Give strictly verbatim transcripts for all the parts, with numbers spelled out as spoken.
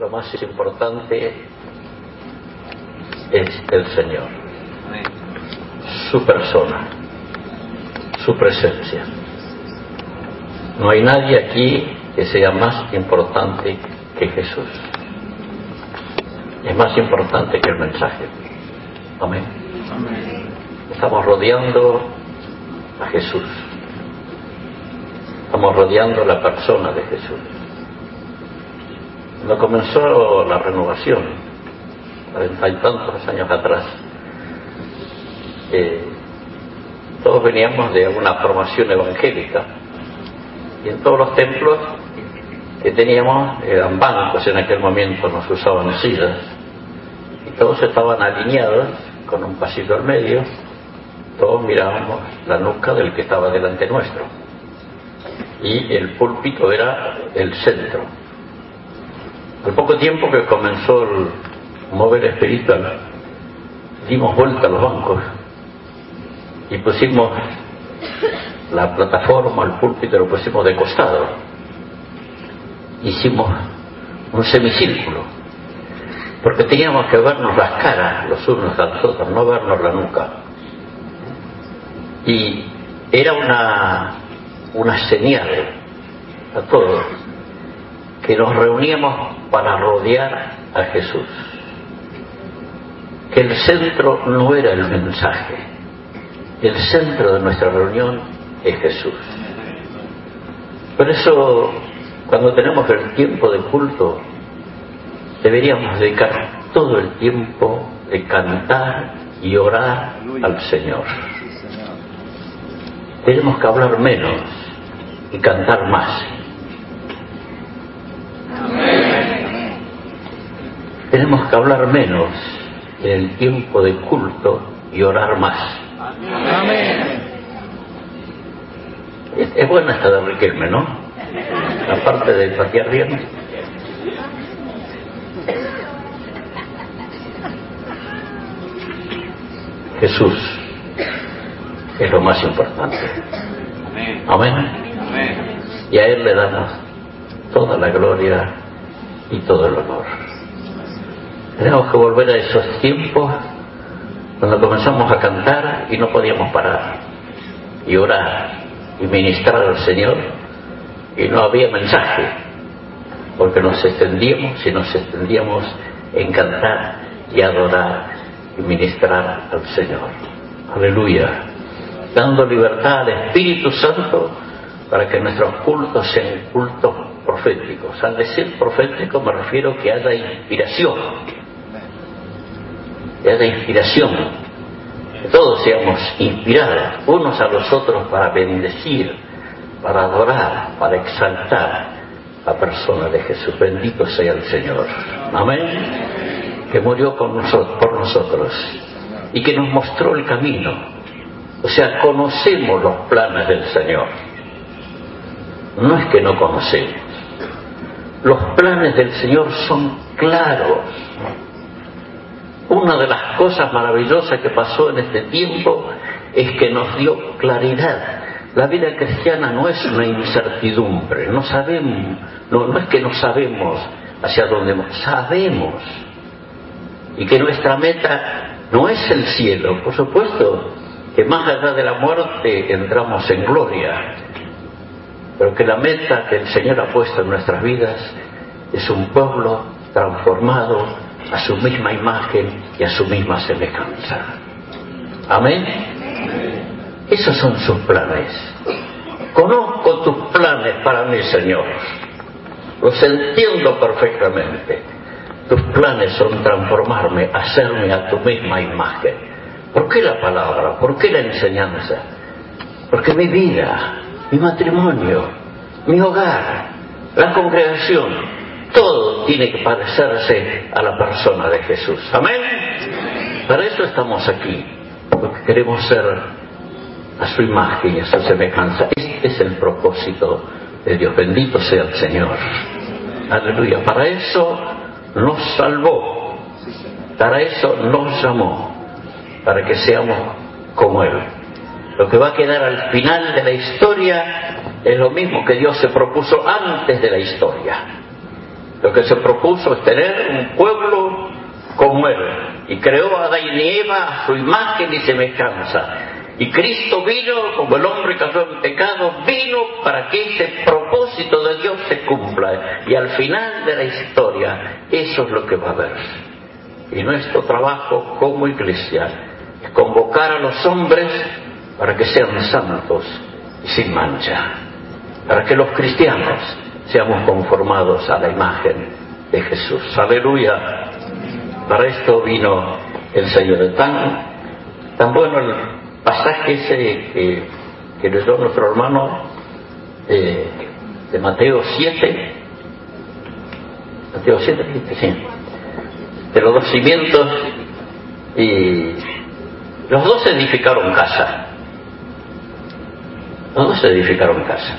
lo más importante es el Señor, su persona, su presencia. No hay nadie aquí que sea más importante que Jesús. Es más importante que el mensaje. Amén. Amén. Estamos rodeando a Jesús. Estamos rodeando la persona de Jesús. Cuando comenzó la renovación, cuarenta y tantos años atrás, eh, todos veníamos de una formación evangélica, y en todos los templos que teníamos eran bancos, en aquel momento no se usaban sillas, y todos estaban alineados con un pasillo al medio, todos mirábamos la nuca del que estaba delante nuestro, y el púlpito era el centro. Al poco tiempo que comenzó el mover espiritual, dimos vuelta a los bancos y pusimos la plataforma, el púlpito, lo pusimos de costado. Hicimos un semicírculo, porque teníamos que vernos las caras los unos a los otros, no vernos la nuca. Y era una, una señal a todos que nos reuníamos para rodear a Jesús, que el centro no era el mensaje, el centro de nuestra reunión es Jesús. Por eso, cuando tenemos el tiempo de culto, deberíamos dedicar todo el tiempo de cantar y orar al Señor. Tenemos que hablar menos y cantar más. Amén. Tenemos que hablar menos en el tiempo de culto y orar más. Amén. Es, es buena esta de Riquelme, ¿no? Aparte de patear bien. Jesús es lo más importante. Amén. Amén. Y a Él le damos toda la gloria y todo el honor. Tenemos que volver a esos tiempos cuando comenzamos a cantar y no podíamos parar, y orar y ministrar al Señor, y no había mensaje, porque nos extendíamos y nos extendíamos en cantar y adorar y ministrar al Señor. Aleluya. Dando libertad al Espíritu Santo para que nuestros cultos sean cultos proféticos. Al decir profético me refiero que haya inspiración, que haya inspiración, que todos seamos inspirados unos a los otros para bendecir, para adorar, para exaltar la persona de Jesús. Bendito sea el Señor. Amén. Que murió con nosotros, por nosotros, y que nos mostró el camino. O sea, conocemos los planes del Señor. No es que no conocemos. Los planes del Señor son claros. Una de las cosas maravillosas que pasó en este tiempo es que nos dio claridad. La vida cristiana no es una incertidumbre. No sabemos, no, no es que no sabemos hacia dónde vamos, sabemos. Y que nuestra meta no es el cielo, por supuesto, que más allá de la muerte entramos en gloria, pero que la meta que el Señor ha puesto en nuestras vidas es un pueblo transformado a su misma imagen y a su misma semejanza. Amén. Esos son sus planes. Conozco tus planes para mí, Señor. Los entiendo perfectamente. Tus planes son transformarme, hacerme a tu misma imagen. ¿Por qué la palabra? ¿Por qué la enseñanza? Porque mi vida, mi matrimonio, mi hogar, la congregación, todo tiene que parecerse a la persona de Jesús. Amén. Para eso estamos aquí, porque queremos ser a su imagen y a su semejanza. Este es el propósito de Dios. Bendito sea el Señor. Aleluya. Para eso nos salvó, para eso nos llamó, para que seamos como Él. Lo que va a quedar al final de la historia es lo mismo que Dios se propuso antes de la historia. Lo que se propuso es tener un pueblo como Él, y creó a Adán y Eva a su imagen y semejanza. Y Cristo vino, como el hombre que cayó en pecado, vino para que ese propósito de Dios se cumpla. Y al final de la historia, eso es lo que va a haber. Y nuestro trabajo como iglesia es convocar a los hombres para que sean santos y sin mancha, para que los cristianos seamos conformados a la imagen de Jesús. Aleluya. Para esto vino el Señor. Tan, tan bueno el pasaje ese que, que leyó nuestro hermano eh, de Mateo siete, Mateo siete, sí, de los dos cimientos, y los dos edificaron casa, los dos edificaron casa,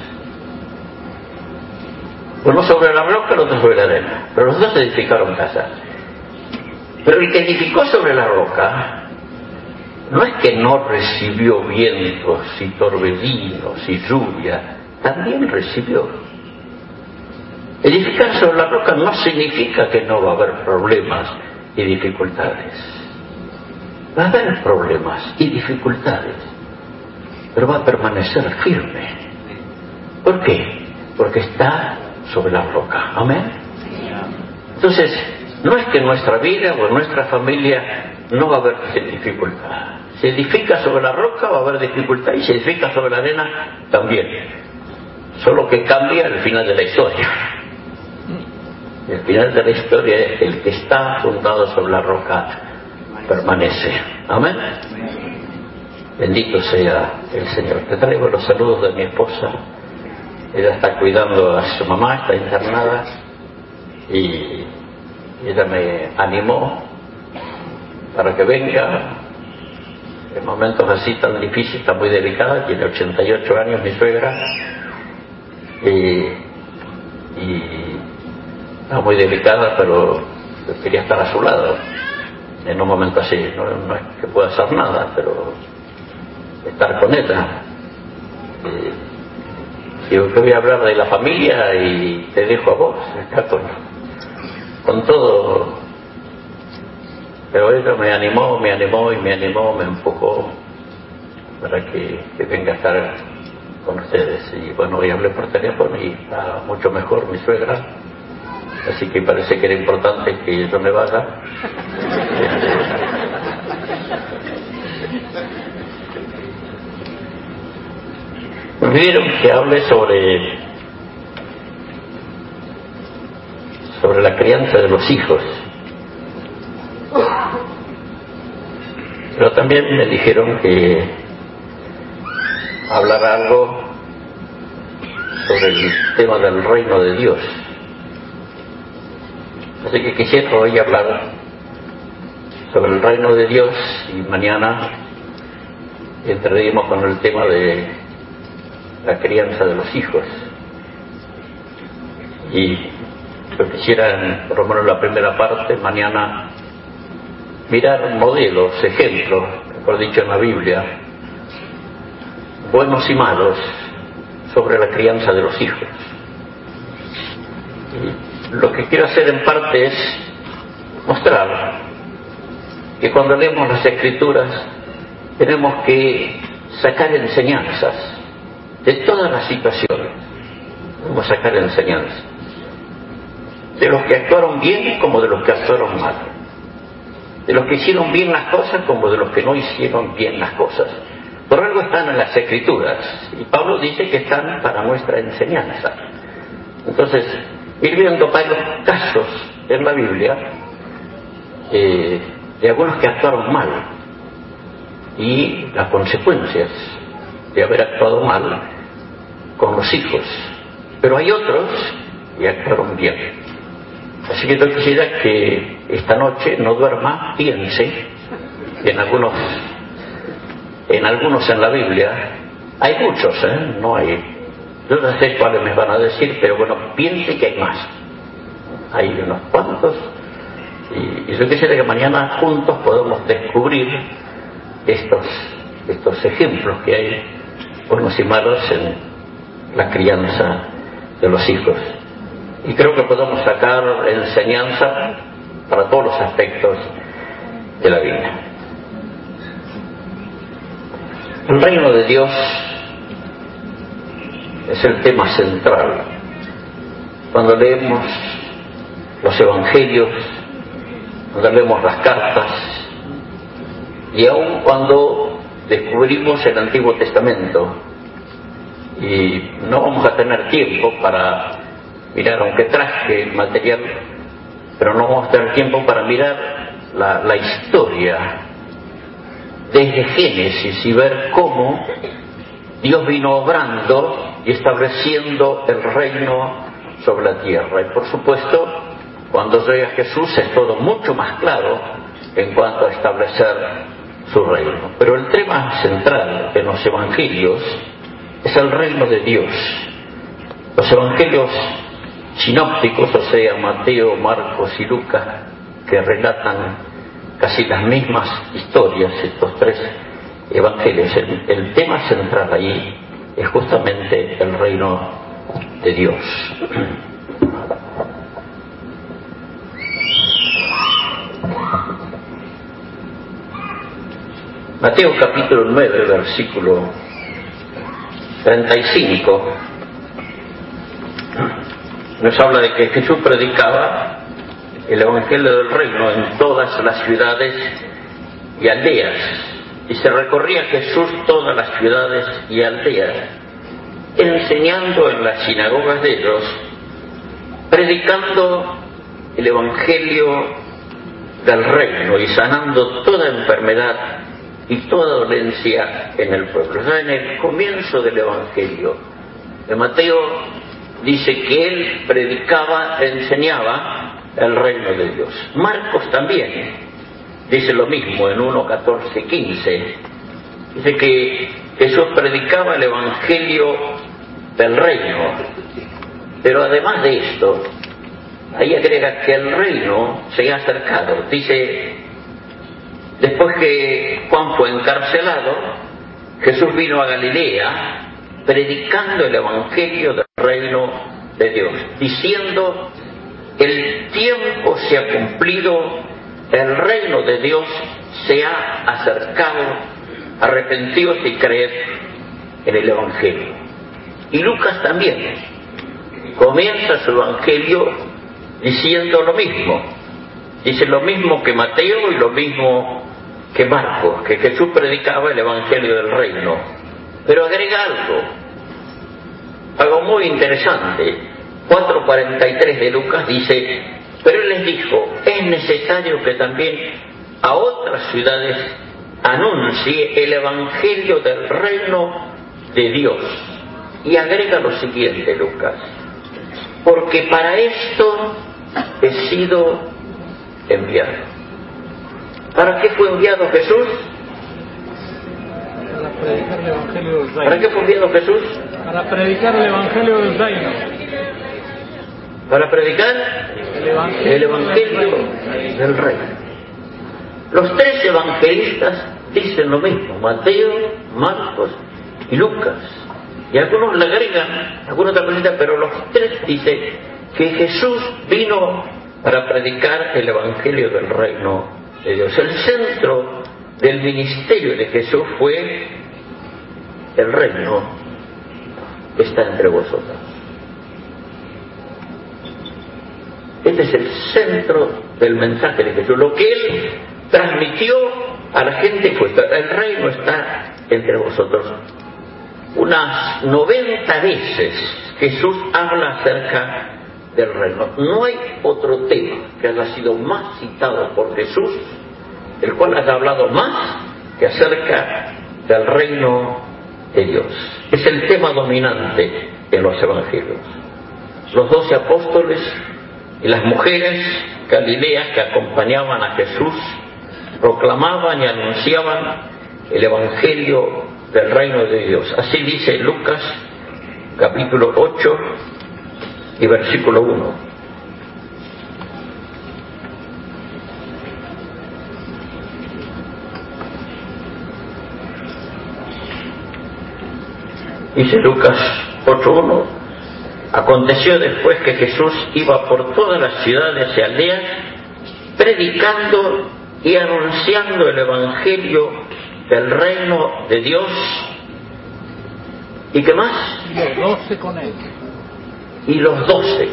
uno sobre la roca, el otro sobre la arena, pero los dos edificaron casa. Pero el que edificó sobre la roca no es que no recibió vientos y torbellinos y lluvia, también recibió. Edificar sobre la roca no significa que no va a haber problemas y dificultades. Va a haber problemas y dificultades, pero va a permanecer firme. ¿Por qué? Porque está sobre la roca. Amén. Entonces, no es que en nuestra vida o en nuestra familia no va a haber dificultad. Se edifica sobre la roca, va a haber dificultad, y se edifica sobre la arena también. Solo que cambia el final de la historia. El final de la historia es el que está fundado sobre la roca permanece. Amén. Bendito sea el Señor. Te traigo los saludos de mi esposa. Ella está cuidando a su mamá, está internada, y ella me animó para que venga en momentos así tan difíciles, está muy delicada, tiene ochenta y ocho años mi suegra, y, y está muy delicada, pero quería estar a su lado en un momento así. No, no es que pueda hacer nada, pero estar con ella. Y digo que voy a hablar de la familia y te dejo a vos, está con, con todo. Pero ella me animó, me animó y me animó, me empujó para que, que venga a estar con ustedes. Y bueno, hoy hablé por teléfono y está mucho mejor mi suegra, así que parece que era importante que yo me vaya. Me pidieron que hable sobre sobre la crianza de los hijos, pero también me dijeron que hablar algo sobre el tema del reino de Dios. Así que quisiera hoy hablar sobre el reino de Dios, y mañana entraremos con el tema de la crianza de los hijos. Y yo quisiera, por lo menos la primera parte, mañana mirar modelos, ejemplos, mejor dicho, en la Biblia, buenos y malos, sobre la crianza de los hijos. Y lo que quiero hacer en parte es mostrar que cuando leemos las Escrituras tenemos que sacar enseñanzas de todas las situaciones. Vamos a sacar enseñanzas de los que actuaron bien como de los que actuaron mal, de los que hicieron bien las cosas como de los que no hicieron bien las cosas. Por algo están en las Escrituras, y Pablo dice que están para nuestra enseñanza. Entonces, ir viendo varios casos en la Biblia eh, de algunos que actuaron mal y las consecuencias de haber actuado mal con los hijos. Pero hay otros que actuaron bien. Así que yo quisiera que esta noche no duerma, piense en algunos en algunos en la Biblia. Hay muchos, ¿eh? No hay, yo no sé cuáles me van a decir, pero bueno, piense que hay más, hay unos cuantos, y, y yo quisiera que mañana juntos podamos descubrir estos estos ejemplos que hay, buenos y malos, en la crianza de los hijos. y creo que podemos sacar enseñanza para todos los aspectos de la vida. El reino de Dios es el tema central. Cuando leemos los evangelios, cuando leemos las cartas, y aun cuando descubrimos el Antiguo Testamento, y no vamos a tener tiempo para mirar, aunque traje material, pero no vamos a tener tiempo para mirar la, la historia desde Génesis y ver cómo Dios vino obrando y estableciendo el reino sobre la tierra. Y por supuesto, cuando llega Jesús es todo mucho más claro en cuanto a establecer su reino. Pero el tema central en los evangelios es el reino de Dios. Los evangelios sinópticos, o sea, Mateo, Marcos y Lucas, que relatan casi las mismas historias, estos tres evangelios, el, el tema central ahí es justamente el reino de Dios. Mateo capítulo nueve, versículo treinta y cinco, nos habla de que Jesús predicaba el evangelio del reino en todas las ciudades y aldeas, y se recorría Jesús todas las ciudades y aldeas, enseñando en las sinagogas de ellos, predicando el evangelio del reino y sanando toda enfermedad y toda dolencia en el pueblo. O sea, en el comienzo del evangelio de Mateo dice que él predicaba, enseñaba el reino de Dios. Marcos también dice lo mismo en uno, catorce, quince. Dice que Jesús predicaba el evangelio del reino, pero además de esto, ahí agrega que el reino se ha acercado. Dice, después que Juan fue encarcelado, Jesús vino a Galilea predicando el evangelio del reino de Dios, diciendo, el tiempo se ha cumplido, el reino de Dios se ha acercado, arrepentíos y creed en el evangelio. Y Lucas también comienza su evangelio diciendo lo mismo. Dice lo mismo que Mateo y lo mismo que Marcos, que Jesús predicaba el evangelio del reino. Pero agrega algo, algo muy interesante. cuatro cuarenta y tres de Lucas dice, pero él les dijo, es necesario que también a otras ciudades anuncie el evangelio del reino de Dios. Y agrega lo siguiente, Lucas, porque para esto he sido enviado. ¿Para qué fue enviado Jesús? Para predicar el evangelio del reino. ¿Para qué fue enviado Jesús? Para predicar el evangelio del reino. Para predicar el evangelio, el evangelio del, del reino. Los tres evangelistas dicen lo mismo, Mateo, Marcos y Lucas. Y algunos le agregan alguna otra cosita, pero los tres dicen que Jesús vino para predicar el evangelio del reino de Dios. El centro del ministerio de Jesús fue el reino está entre vosotros. Este es el centro del mensaje de Jesús. Lo que él transmitió a la gente fue, el reino está entre vosotros. Unas noventa veces Jesús habla acerca del reino. No hay otro tema que haya sido más citado por Jesús, el cual haya hablado más que acerca del reino de Dios. Es el tema dominante en los evangelios. Los doce apóstoles y las mujeres galileas que acompañaban a Jesús proclamaban y anunciaban el evangelio del reino de Dios. Así dice Lucas capítulo ocho y versículo uno. Dice Lucas ocho uno, Aconteció después que Jesús iba por todas las ciudades y aldeas, predicando y anunciando el Evangelio del reino de Dios. ¿Y qué más? Y los doce con él. Y los doce.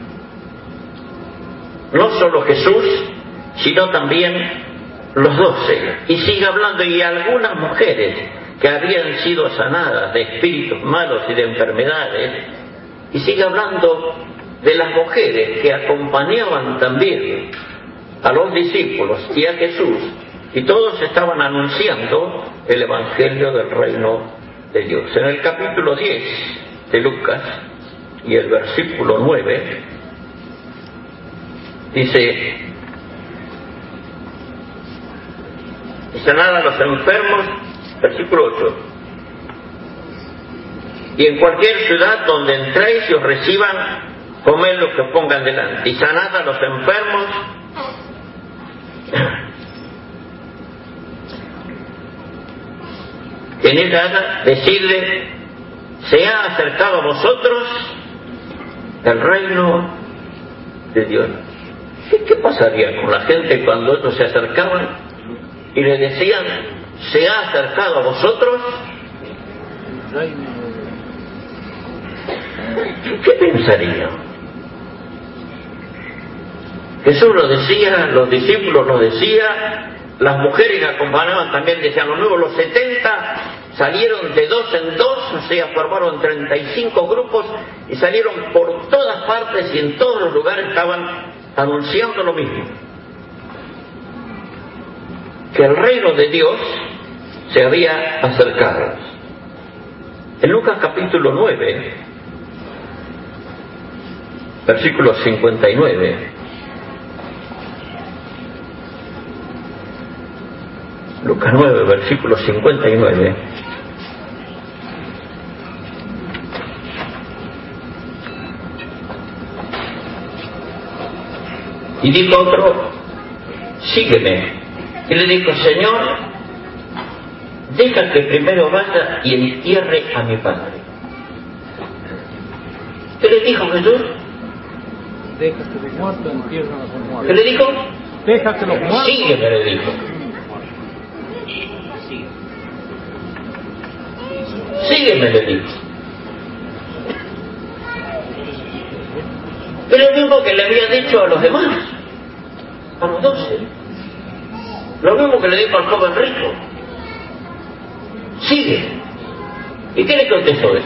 No solo Jesús, sino también los doce. Y sigue hablando, y algunas mujeres que habían sido sanadas de espíritus malos y de enfermedades. Y sigue hablando de las mujeres que acompañaban también a los discípulos y a Jesús, y todos estaban anunciando el Evangelio del reino de Dios. En el capítulo diez de Lucas y el versículo nueve dice: y sanar a los enfermos, versículo ocho, y en cualquier ciudad donde entréis y os reciban, comed lo que pongan delante, y sanad a los enfermos, que en ella haga, decirle: se ha acercado a vosotros el reino de Dios. ¿Qué, qué pasaría con la gente cuando ellos se acercaban y le decían: se ha acercado a vosotros? ¿Qué pensarían? Jesús lo decía, los discípulos lo decían, las mujeres que acompañaban también decían lo mismo. Los setenta salieron de dos en dos, o sea, formaron treinta y cinco grupos y salieron por todas partes, y en todos los lugares estaban anunciando lo mismo: que el reino de Dios se había acercado. En Lucas capítulo nueve, versículo cincuenta y nueve, Lucas nueve, versículo cincuenta y nueve, y dijo otro: sígueme. Y le dijo: Señor, deja que primero vaya y entierre a mi padre. ¿Qué le dijo Jesús? Deja que los muertos entierren a sus muertos. ¿Qué le dijo? Deja que los muertos. Sígueme, le dijo. Sígueme, le dijo. Es lo mismo que le había dicho a los demás, a los doce. Lo mismo que le dijo al joven rico: sigue. ¿Y qué le contestó él?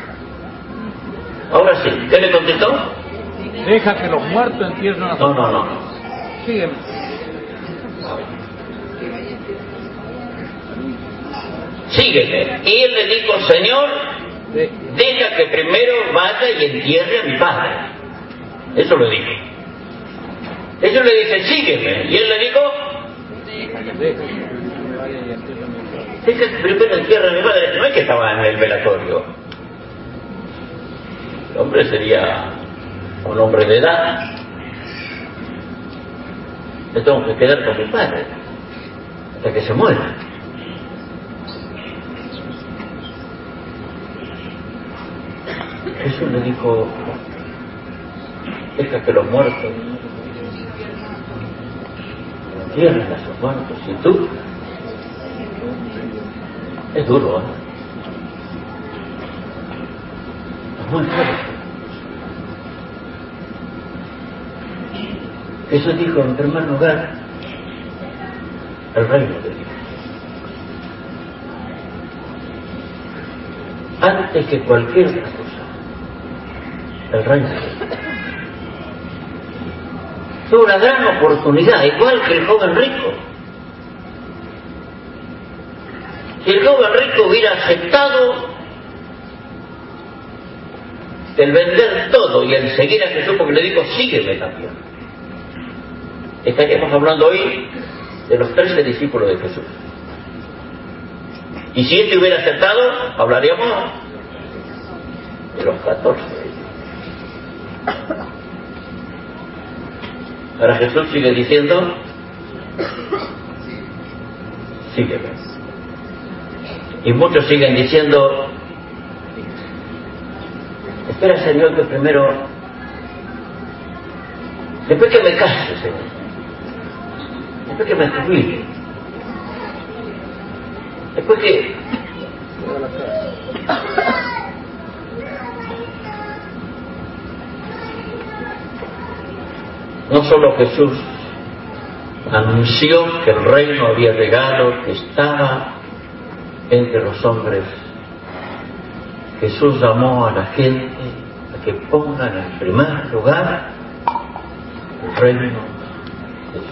Ahora sí, ¿qué le contestó? Deja que los muertos entierren a sus No, no, muertos. no. Sígueme. Sígueme. Y él le dijo: Señor, deja que primero vaya y entierre a mi padre. Eso le dijo. Ellos le dicen: sígueme. Y él le dijo: deja que primero entierre a mi padre. No es que estaba en el velatorio. El hombre sería un hombre de edad. Me tengo que quedar con mi padre hasta que se muera. Jesús le dijo: deja que los muertos entierren a sus muertos. ¿Y tú? Es duro, ¿eh? Es muy fuerte. Jesús dijo, en primer lugar, el reino de Dios. Antes que cualquier otra cosa, el reino de Dios. Fue una gran oportunidad, igual que el joven rico. Si el joven rico hubiera aceptado el vender todo y el seguir a Jesús, porque le dijo, sígueme también, estaríamos hablando hoy de los trece discípulos de Jesús. Y si este hubiera aceptado, hablaríamos de los catorce. Ahora Jesús sigue diciendo, sígueme. Y muchos siguen diciendo, Espera, Señor, que primero, después que me case, Señor, después que me jubile, después que no solo Jesús anunció que el reino había llegado, que estaba entre los hombres, Jesús llamó a la gente a que pongan en primer lugar el reino de Dios.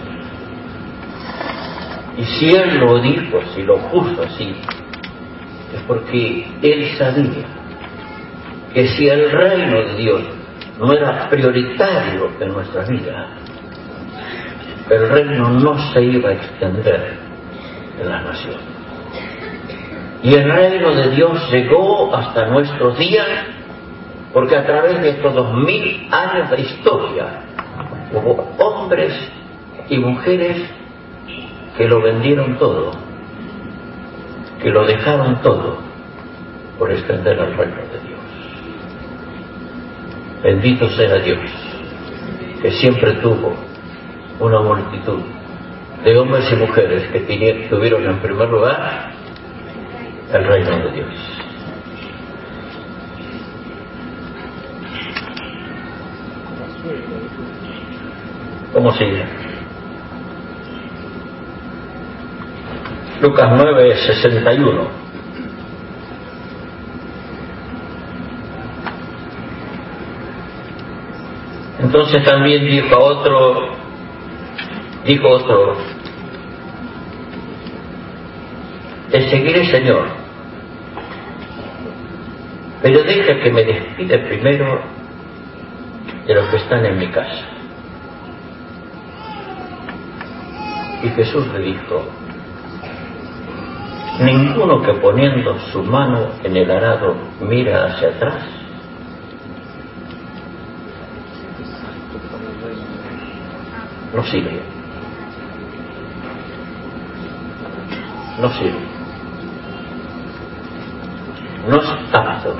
Y si Él lo dijo, si lo puso así, es porque Él sabía que si el reino de Dios no era prioritario en nuestra vida, el reino no se iba a extender en las naciones. Y el reino de Dios llegó hasta nuestros días, porque a través de estos dos mil años de historia hubo hombres y mujeres que lo vendieron todo, que lo dejaron todo por extender el reino de Dios. Bendito sea Dios, que siempre tuvo una multitud de hombres y mujeres que tuvieron en primer lugar el reino de Dios. ¿Cómo sigue? Lucas nueve, sesenta y uno. Entonces también dijo a otro, dijo otro, te seguiré, Señor, pero deja que me despide primero de los que están en mi casa. Y Jesús le dijo, ninguno que poniendo su mano en el arado mira hacia atrás no sirve. No sirve. No es apto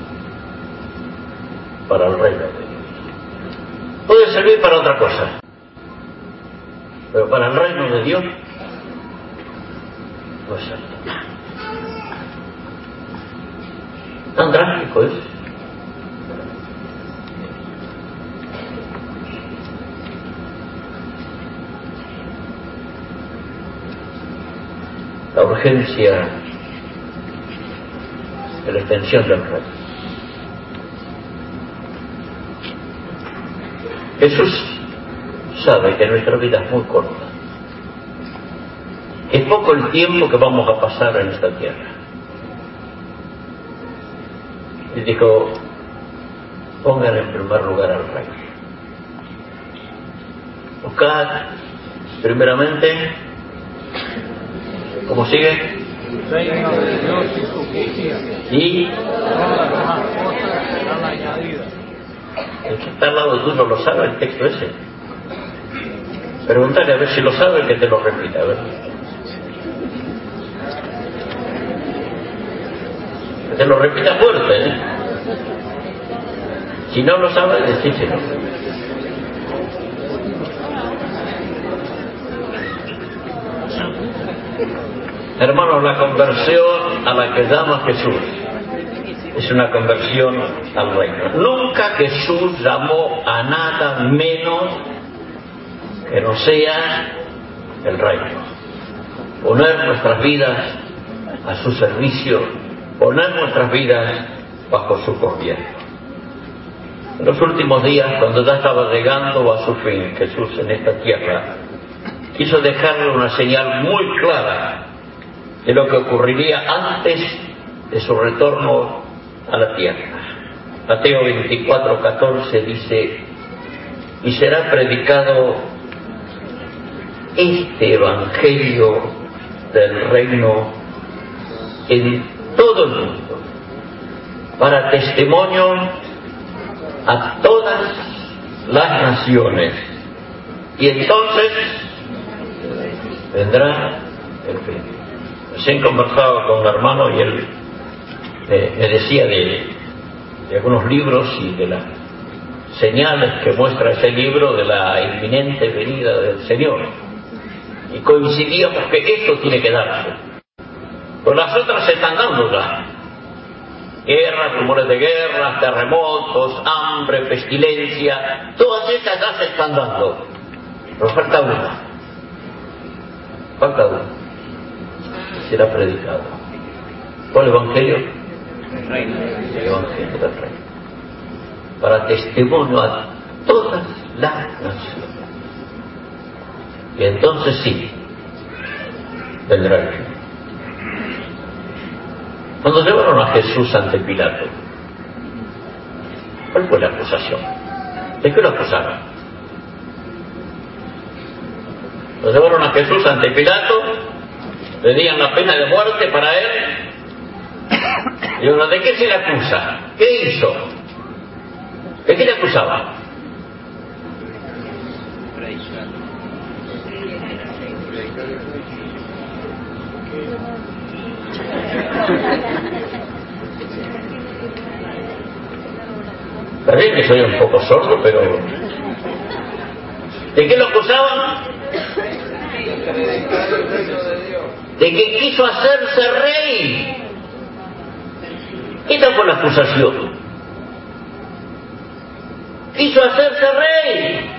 para el reino de Dios. Puede servir para otra cosa, pero para el reino de Dios no es apto. Tan drástico es. La urgencia de la extensión del reino. Jesús sabe que nuestra vida es muy corta. Es poco el tiempo que vamos a pasar en esta tierra. Y dijo, pongan en primer lugar al reino. Buscad primeramente, ¿cómo sigue? El reino de Dios y su justicia. Y todas las demás cosas serán añadidas. El que está al lado tuyo lo sabe el texto ese. Pregúntale a ver si lo sabe, que te lo repita, a ver. Que te lo repita fuerte, ¿eh? Si no lo sabe, decíselo. Hermanos, la conversión a la que llama Jesús es una conversión al reino. Nunca Jesús llamó a nada menos que no sea el reino. Poner nuestras vidas a su servicio, poner nuestras vidas bajo su gobierno. En los últimos días, cuando ya estaba llegando a su fin Jesús en esta tierra, quiso dejarle una señal muy clara de lo que ocurriría antes de su retorno a la tierra. Mateo veinticuatro, catorce dice, y será predicado este evangelio del reino en todo el mundo, para testimonio a todas las naciones, y entonces vendrá el fin. Recién conversaba con un hermano y él eh, me decía de, de algunos libros y de las señales que muestra ese libro de la inminente venida del Señor. Y coincidíamos que esto tiene que darse. Pues las otras se están dando ya. Guerras, rumores de guerras, terremotos, hambre, pestilencia, todas estas ya se están dando. Pero falta una. Falta una. Será predicado. ¿Cuál evangelio? El reino. El evangelio del reino. Para testimonio a todas las naciones. Y entonces sí, vendrá el fin. Cuando llevaron a Jesús ante Pilato, ¿cuál fue la acusación? ¿De qué lo acusaron? Lo llevaron a Jesús ante Pilato, le dieron la pena de muerte para él, y ahora, ¿de qué se le acusa? ¿Qué hizo? ¿De qué le acusaban? Perdón que soy un poco sordo, pero ¿de qué lo acusaban? De que quiso hacerse rey. Esta fue la acusación. Quiso hacerse rey.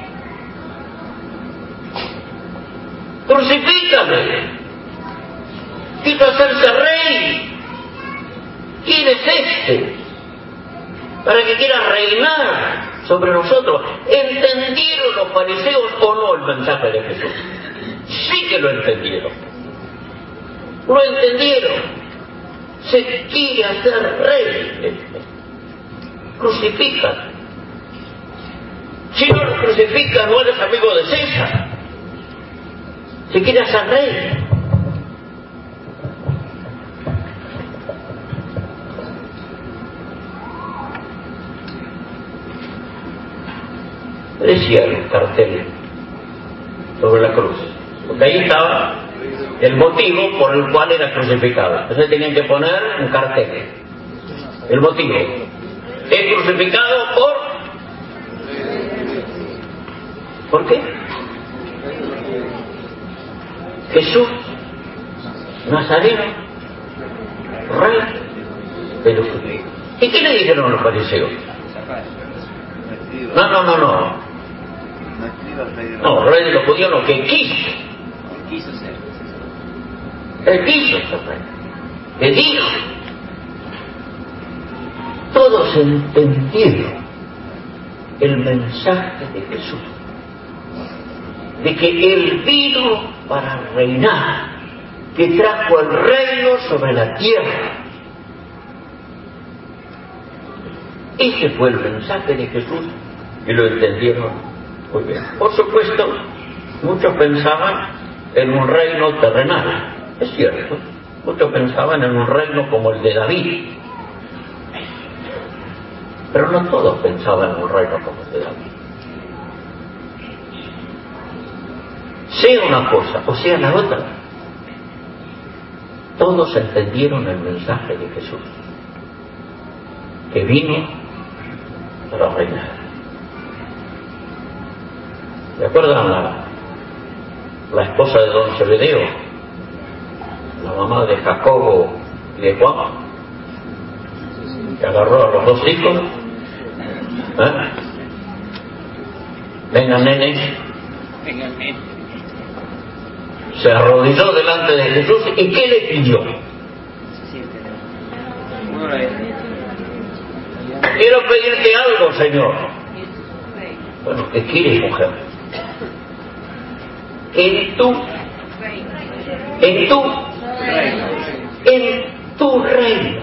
Crucifícame. Quiso hacerse rey. ¿Quién es este? Para que quiera reinar sobre nosotros. ¿Entendieron los fariseos o no el mensaje de Jesús? Sí que lo entendieron. Lo entendieron. Se quiere hacer rey. Crucifican. Si no lo crucifican, no eres amigo de César. Se quiere hacer rey. Decía el cartel sobre la cruz, porque ahí estaba el motivo por el cual era crucificado. Entonces tenían que poner un cartel, el motivo: es crucificado por ¿por qué? Jesús Nazareno, rey de los judíos. ¿Y qué le dijeron los fariseos? No, no, no, no. No, rey de los judíos, lo que quiso. Quiso ser. Él quiso ser rey. Él dijo. Todos entendieron el mensaje de Jesús. De que Él vino para reinar. Que trajo el reino sobre la tierra. Ese fue el mensaje de Jesús y lo entendieron muy bien. Por supuesto, muchos pensaban en un reino terrenal. Es cierto, muchos pensaban en un reino como el de David. Pero no todos pensaban en un reino como el de David. Sea una cosa o sea la otra, todos entendieron el mensaje de Jesús, que vino para reinar. ¿Se acuerdan la, la esposa de don Zebedeo, la mamá de Jacobo y de Juan, que agarró a los dos hijos? ¿Eh? Vengan, nenes. Vengan, nenes. Se arrodilló delante de Jesús y ¿qué le pidió? Quiero pedirte algo, Señor. Bueno, ¿qué quieres, mujer? En tu, en tu, en tu reino.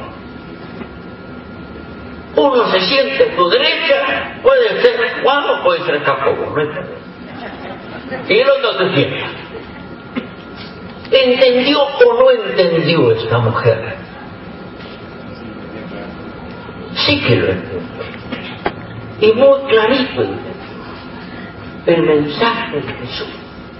Uno se siente en tu derecha, puede ser Juan o puede ser Jacobo, no hay problema. Y el otro se sienta. ¿Entendió o no entendió esta mujer? Sí que lo entendió. Y muy clarito entendió el mensaje de Jesús.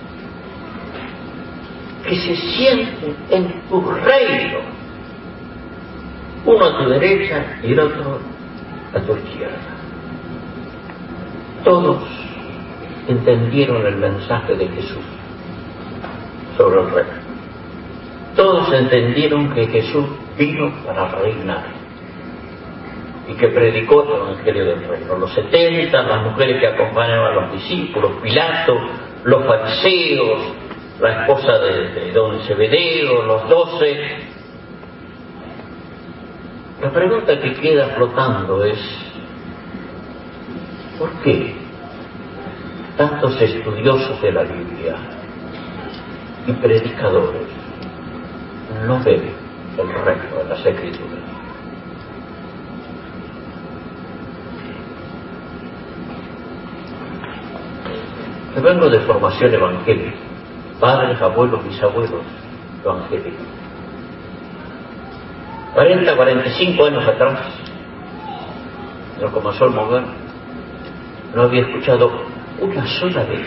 Que se sienten en tu reino. Uno a tu derecha y el otro a tu izquierda. Todos entendieron el mensaje de Jesús sobre el reino. Todos entendieron que Jesús vino para reinar y que predicó el evangelio del reino. Los setenta, las mujeres que acompañaban a los discípulos, Pilato, los fariseos, la esposa de, de don Zebedeo, los doce. La pregunta que queda flotando es: ¿por qué tantos estudiosos de la Biblia y predicadores no ven el reino en las Escrituras? Yo vengo de formación evangélica, padres, abuelos, bisabuelos evangélicos. cuarenta, cuarenta y cinco años atrás, cuando comenzó el mover, no había escuchado una sola vez,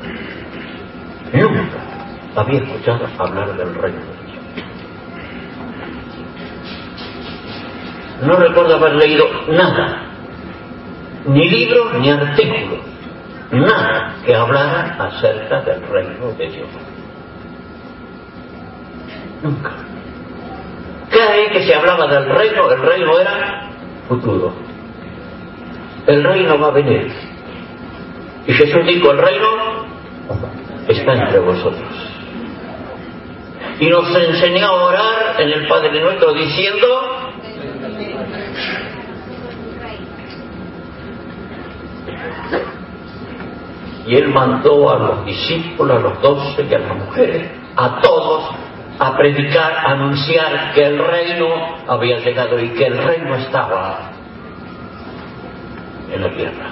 nunca había escuchado hablar del reino de Dios. No recuerdo haber leído nada, ni libros ni artículos, nada que hablara acerca del reino de Dios. Nunca. Cada vez que se hablaba del reino, el reino era futuro. El reino va a venir. Y Jesús dijo: el reino está entre vosotros. Y nos enseñó a orar en el Padre Nuestro diciendo: y Él mandó a los discípulos, a los doce y a las mujeres, a todos, a predicar, a anunciar que el reino había llegado y que el reino estaba en la tierra.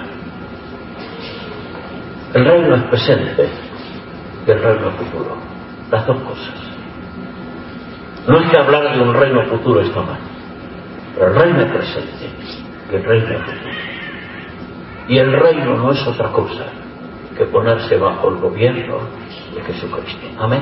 El reino es presente y el reino es futuro. Las dos cosas. No es que hablar de un reino futuro está mal, pero el reino es presente y el reino es futuro. Y el reino no es otra cosa que ponerse bajo el gobierno de Jesucristo. Amén.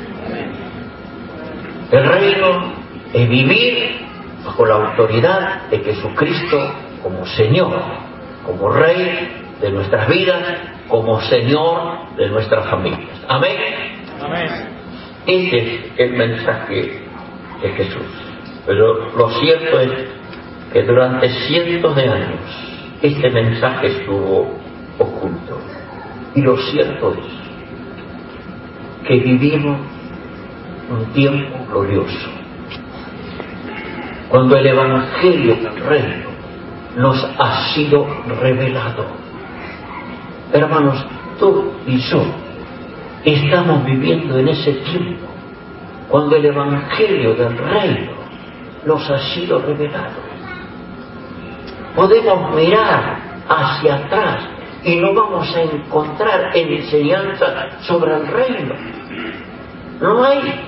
El reino es vivir bajo la autoridad de Jesucristo como Señor, como Rey de nuestras vidas, como Señor de nuestras familias. Amén. Amén. Este es el mensaje de Jesús. Pero lo cierto es que durante cientos de años este mensaje estuvo oculto. Y lo cierto es que vivimos un tiempo glorioso, cuando el Evangelio del Reino nos ha sido revelado. Hermanos, tú y yo estamos viviendo en ese tiempo, cuando el Evangelio del Reino nos ha sido revelado. Podemos mirar hacia atrás y no vamos a encontrar enseñanza sobre el reino. No hay.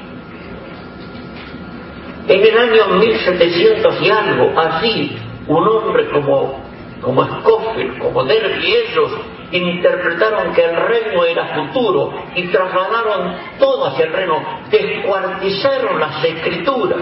En el año mil setecientos y algo, así, un hombre como, como Scofield, como Derby, ellos interpretaron que el reino era futuro y trasladaron todo hacia el reino, descuartizaron las escrituras.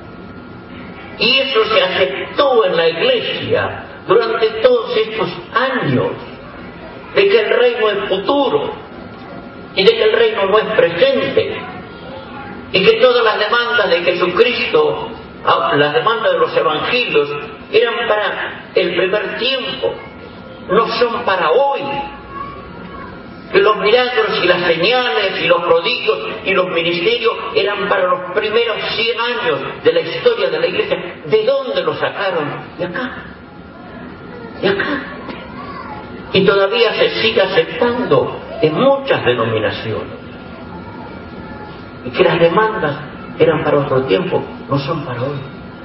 Y eso se aceptó en la iglesia durante todos estos años, de que el reino es futuro y de que el reino no es presente, y que todas las demandas de Jesucristo, las demandas de los evangelios, eran para el primer tiempo, no son para hoy. Que los milagros y las señales y los prodigios y los ministerios eran para los primeros cien años de la historia de la iglesia. ¿De dónde los sacaron? De acá. De acá. Y todavía se sigue aceptando en muchas denominaciones. Y que las demandas eran para otro tiempo, no son para hoy.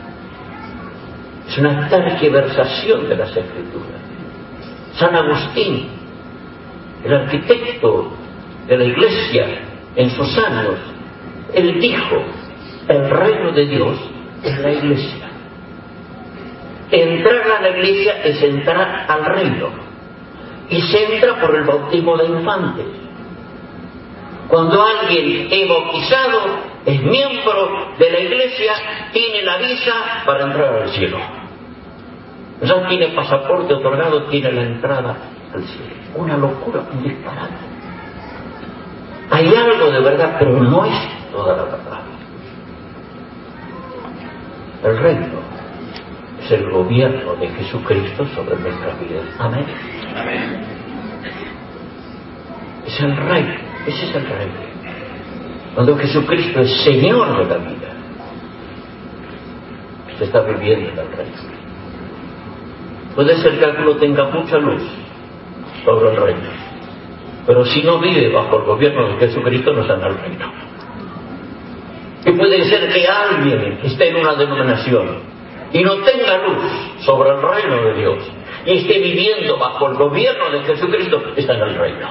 Es una tergiversación de las Escrituras. San Agustín, el arquitecto de la iglesia en sus años, él dijo: el reino de Dios es la iglesia. Entrar a la iglesia es entrar al reino, y se entra por el bautismo de infantes. Cuando alguien es bautizado, es miembro de la iglesia, tiene la visa para entrar al cielo. Ya tiene pasaporte otorgado, tiene la entrada al cielo. Una locura, un disparate. Hay algo de verdad, pero no es toda la verdad. El reino es el gobierno de Jesucristo sobre nuestras vidas. Amén. Amén. Es el rey, ese es el rey. Cuando Jesucristo es Señor de la vida, usted está viviendo en el reino. Puede ser que alguno tenga mucha luz sobre el reino, pero si no vive bajo el gobierno de Jesucristo, no está en el reino. Y puede ser que alguien esté en una denominación y no tenga luz sobre el reino de Dios y esté viviendo bajo el gobierno de Jesucristo, está en el reino.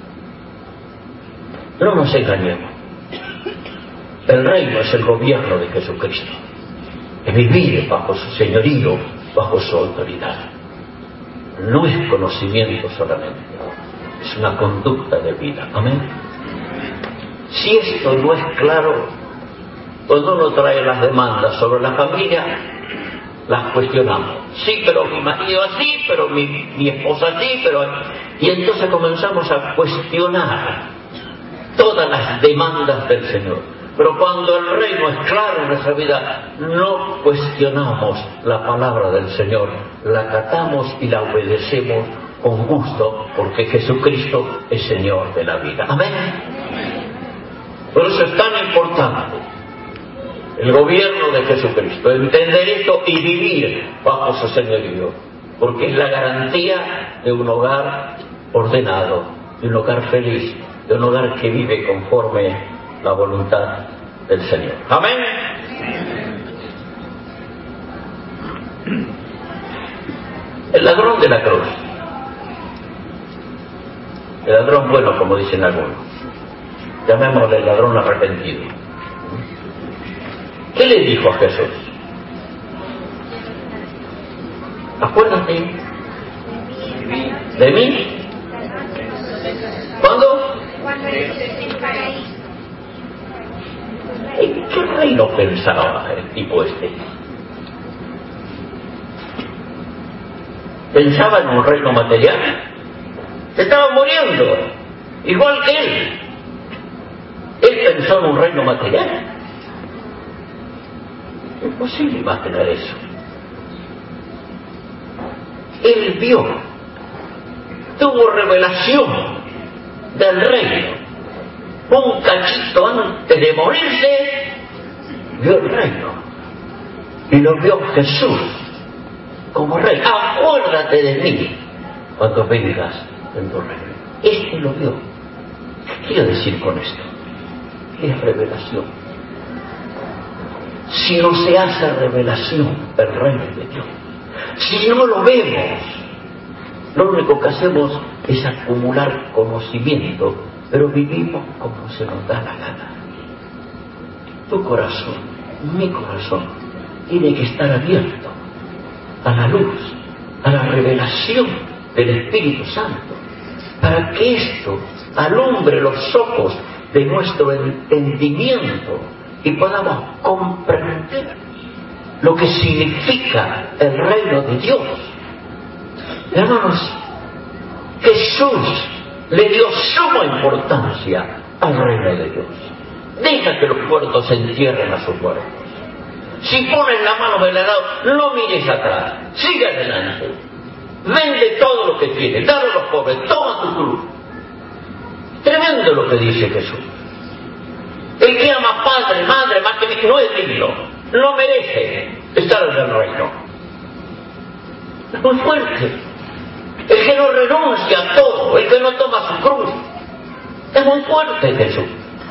No nos engañemos. El reino es el gobierno de Jesucristo. Es vivir bajo su señorío, bajo su autoridad. No es conocimiento solamente, es una conducta de vida. Amén. Si esto no es claro, cuando uno trae las demandas sobre la familia, las cuestionamos. Sí, pero mi marido así, pero mi, mi esposa así, pero... Y entonces comenzamos a cuestionar todas las demandas del Señor. Pero cuando el reino es claro en nuestra vida, no cuestionamos la palabra del Señor, la acatamos y la obedecemos con gusto, porque Jesucristo es Señor de la vida. Amén. Por eso es tan importante el gobierno de Jesucristo, entender esto y vivir bajo su señorío, porque es la garantía de un hogar ordenado, de un hogar feliz, de un hogar que vive conforme la voluntad del Señor. Amén. El ladrón de la cruz, el ladrón bueno, como dicen algunos, llamémosle el ladrón arrepentido. ¿Qué le dijo a Jesús? Acuérdate de mí. ¿Cuándo? ¿En qué reino pensaba el tipo este? ¿Pensaba en un reino material? Se estaba muriendo, igual que él. Él pensó en un reino material. Es imposible imaginar eso. Él vio, tuvo revelación del reino. Un cachito antes de morirse, vio el reino. Y lo vio Jesús como rey. Acuérdate de mí cuando vengas en tu reino. Este lo vio. ¿Qué quiero decir con esto? Es revelación. Si no se hace revelación del reino de Dios, si no lo vemos, lo único que hacemos es acumular conocimiento, pero vivimos como se nos da la gana. Tu corazón, mi corazón, tiene que estar abierto a la luz, a la revelación del Espíritu Santo, para que esto alumbre los ojos de nuestro entendimiento y podamos comprender lo que significa el reino de Dios. Hermanos, Jesús le dio suma importancia al reino de Dios. Deja que los muertos se entierren a sus muertos. Si pones la mano del arado, no mires atrás, sigue adelante. Vende todo lo que tienes, dale a los pobres, toma tu cruz. Tremendo lo que dice Jesús. El que ama padre, madre, más que mí, no es digno, no merece estar en el reino. Es muy fuerte. El que no renuncia a todo, el que no toma su cruz, es muy fuerte Jesús.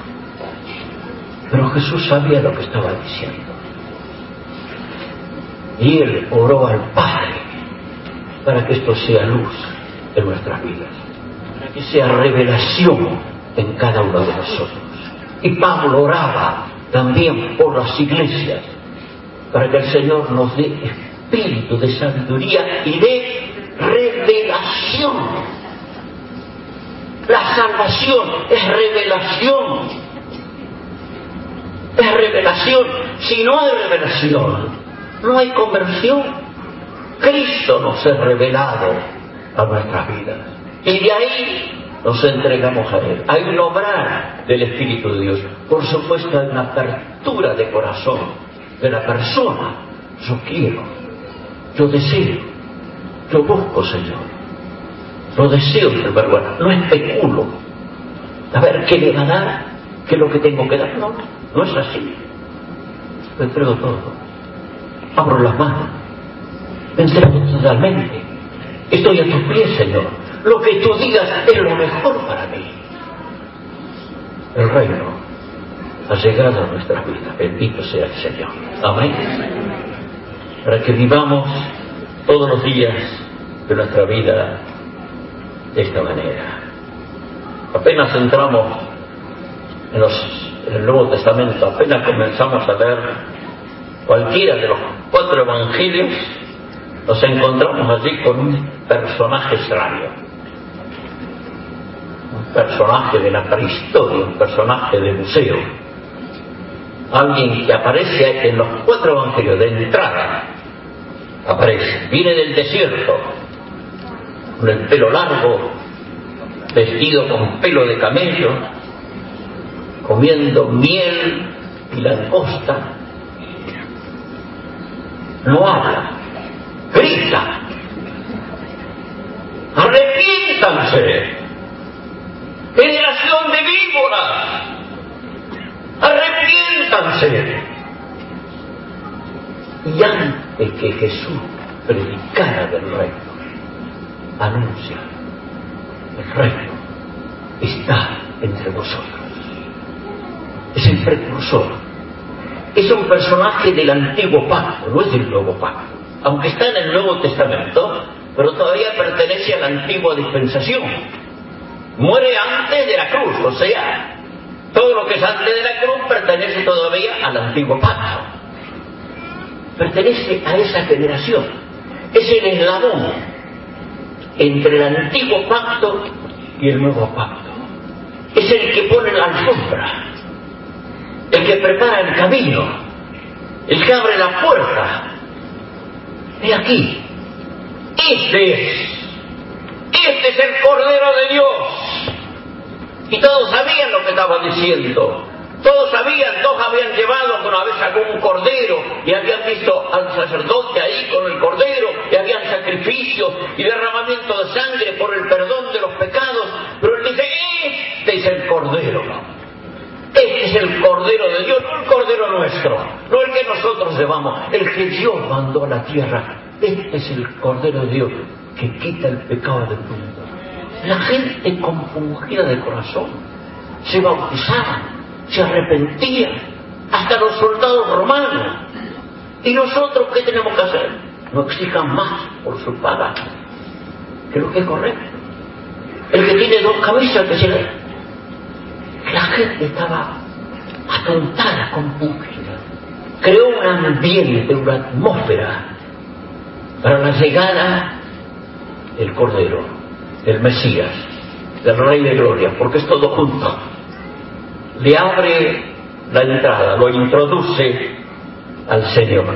Pero Jesús sabía lo que estaba diciendo. Y Él oró al Padre para que esto sea luz en nuestras vidas, para que sea revelación en cada uno de nosotros. Y Pablo oraba también por las iglesias, para que el Señor nos dé espíritu de sabiduría y de revelación. La salvación es revelación. Es revelación. Si no hay revelación, no hay conversión. Cristo nos es revelado a nuestras vidas. Y de ahí nos entregamos a Él. Hay un obrar del Espíritu de Dios. Por supuesto, hay una apertura de corazón de la persona. Yo quiero, yo deseo, yo busco, Señor. Lo deseo en primer lugar, no especulo. A ver qué le va a dar, qué es lo que tengo que dar. No, no es así. Lo entrego todo. Abro las manos. Me entrego totalmente. Estoy a tus pies, Señor. Lo que tú digas es lo mejor para mí. El reino ha llegado a nuestras vidas. Bendito sea el Señor. Amén. Para que vivamos todos los días de nuestra vida de esta manera. Apenas entramos en, los, en el Nuevo Testamento, apenas comenzamos a leer cualquiera de los cuatro evangelios, nos encontramos allí con un personaje extraño, un personaje de la prehistoria, un personaje de museo, alguien que aparece en los cuatro evangelios de entrada. Aparece, viene del desierto, con el pelo largo, vestido con pelo de camello, comiendo miel y langosta. No habla, grita: ¡arrepiéntanse, generación de víboras! ¡Arrepiéntanse! Y antes que Jesús predicara del reino, anuncia: el reino está entre vosotros. Es el precursor. Es un personaje del antiguo pacto, no es del nuevo pacto. Aunque está en el Nuevo Testamento, pero todavía pertenece a la antigua dispensación. Muere antes de la cruz, o sea, todo lo que es antes de la cruz pertenece todavía al antiguo pacto. Pertenece a esa generación. Es el eslabón entre el antiguo pacto y el nuevo pacto. Es el que pone la alfombra, el que prepara el camino, el que abre la puerta. He aquí, este es, este es el Cordero de Dios. Y todos sabían lo que estaba diciendo. Todos sabían, todos habían llevado alguna vez algún cordero y habían visto al sacerdote ahí con el cordero y habían sacrificios y derramamiento de sangre por el perdón de los pecados. Pero él dice: este es el cordero. Este es el cordero de Dios, no el cordero nuestro, no el que nosotros llevamos, el que Dios mandó a la tierra. Este es el cordero de Dios que quita el pecado del mundo. La gente compungida de corazón se bautizaba, se arrepentía, hasta los soldados romanos. ¿Y nosotros qué tenemos que hacer? No exijan más por su paga. Creo que es correcto. El que tiene dos camisas, que se le... La gente estaba atontada, compungida. Creó un ambiente, una atmósfera para la llegada del Cordero, del Mesías, del Rey de Gloria, porque es todo junto. Le abre la entrada, lo introduce al Señor.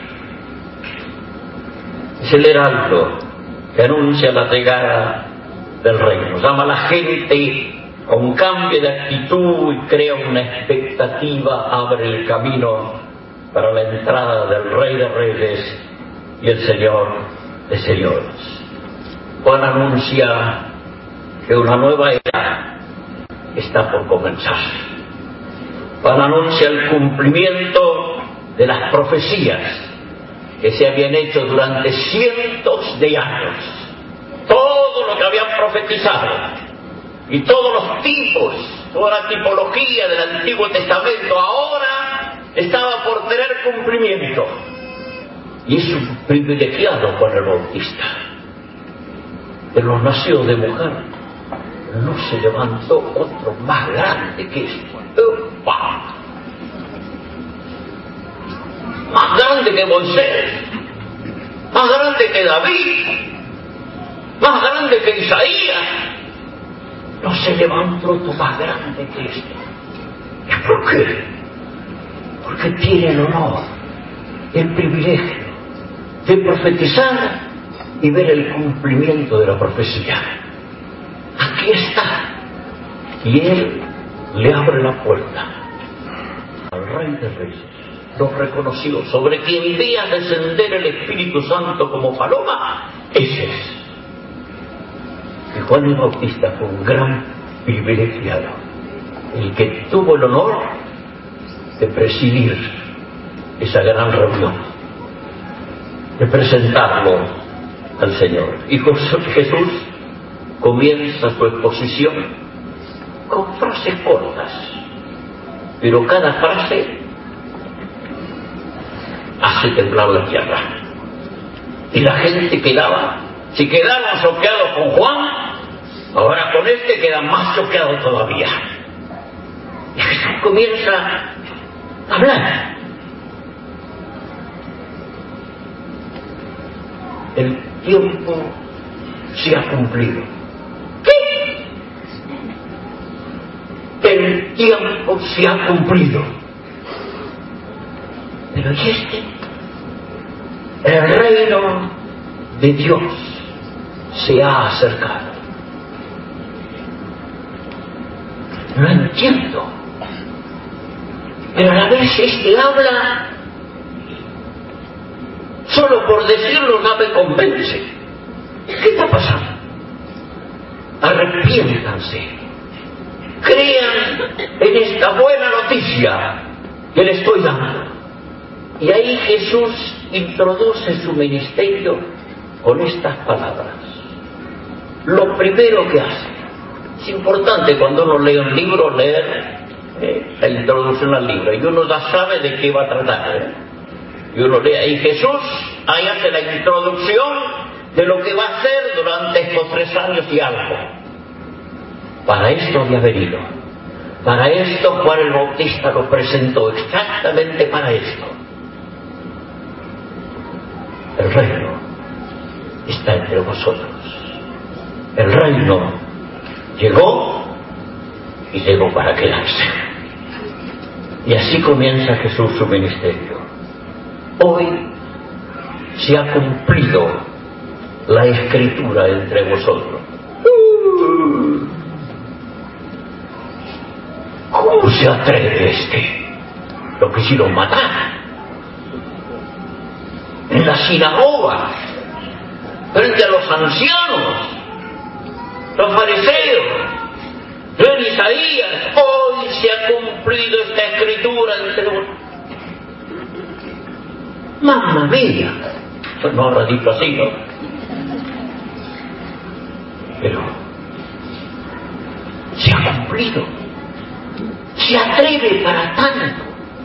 Es el heraldo que anuncia la llegada del reino. Llama a la gente a un cambio de actitud y crea una expectativa, abre el camino para la entrada del Rey de Reyes y el Señor de Señores. Juan anuncia que una nueva era está por comenzar. Juan anuncia el cumplimiento de las profecías que se habían hecho durante cientos de años. Todo lo que habían profetizado y todos los tipos, toda la tipología del Antiguo Testamento ahora estaba por tener cumplimiento. Y es un privilegiado Juan el Bautista. De los nacidos de mujer no se levantó otro más grande que este. ¡Opa! Más grande que Moisés, más grande que David, más grande que Isaías. No se levantó otro más grande que este. ¿Y por qué? Porque tiene el honor, el privilegio de profetizar y ver el cumplimiento de la profecía. Aquí está. Y él le abre la puerta al Rey de Reyes. Lo reconoció. Sobre quien veía descender el Espíritu Santo como paloma, ese es. Y Juan el Bautista fue un gran privilegiado, el que tuvo el honor de presidir esa gran reunión, de presentarlo al Señor. Y Jesús comienza su exposición con frases cortas, pero cada frase hace temblar la tierra. Y la gente quedaba, si quedaban choqueados con Juan, ahora con este quedan más choqueados todavía. Y Jesús comienza a hablar. El tiempo se ha cumplido. ¿Qué? El tiempo se ha cumplido. Pero ¿y este? El reino de Dios se ha acercado. No entiendo. Pero a la vez este habla, solo por decirlo no me convence. ¿Qué está pasando? Arrepiéntanse. Crean en esta buena noticia que le estoy dando. Y ahí Jesús introduce su ministerio con estas palabras. Lo primero que hace, es importante cuando uno lee un libro, leer eh, la introducción al libro, y uno ya sabe de qué va a tratar. ¿eh? Y uno lee ahí Jesús, ahí hace la introducción de lo que va a hacer durante estos tres años y algo. Para esto había venido. Para esto Juan el Bautista lo presentó, exactamente para esto. El reino está entre vosotros. El reino llegó y llegó para quedarse. Y así comienza Jesús su ministerio. Hoy se ha cumplido la escritura entre vosotros. ¿Cómo se atreve este? Lo quisieron matar. En la sinagoga, frente a los ancianos, los fariseos, en Isaías, hoy se ha cumplido esta escritura entre vosotros. ¡Mamma mía! No habrá dicho así, ¿no? Pero se ha cumplido. Se atreve para tanto.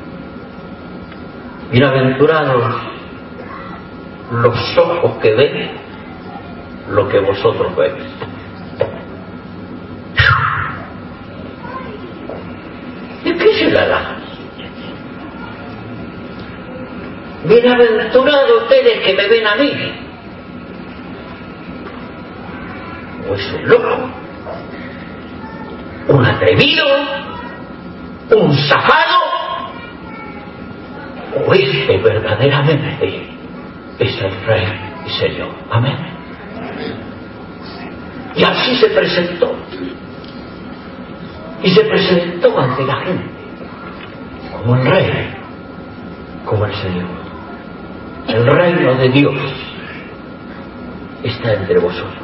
Bienaventurados los ojos que ven lo que vosotros veis. ¿De qué se la da? Bienaventurados ustedes que me ven a mí. ¿O es un loco? ¿Un atrevido? ¿Un zafado? ¿O este verdaderamente es el Rey y Señor? Amén. Y así se presentó. Y se presentó ante la gente como el Rey, como el Señor. El reino de Dios está entre vosotros.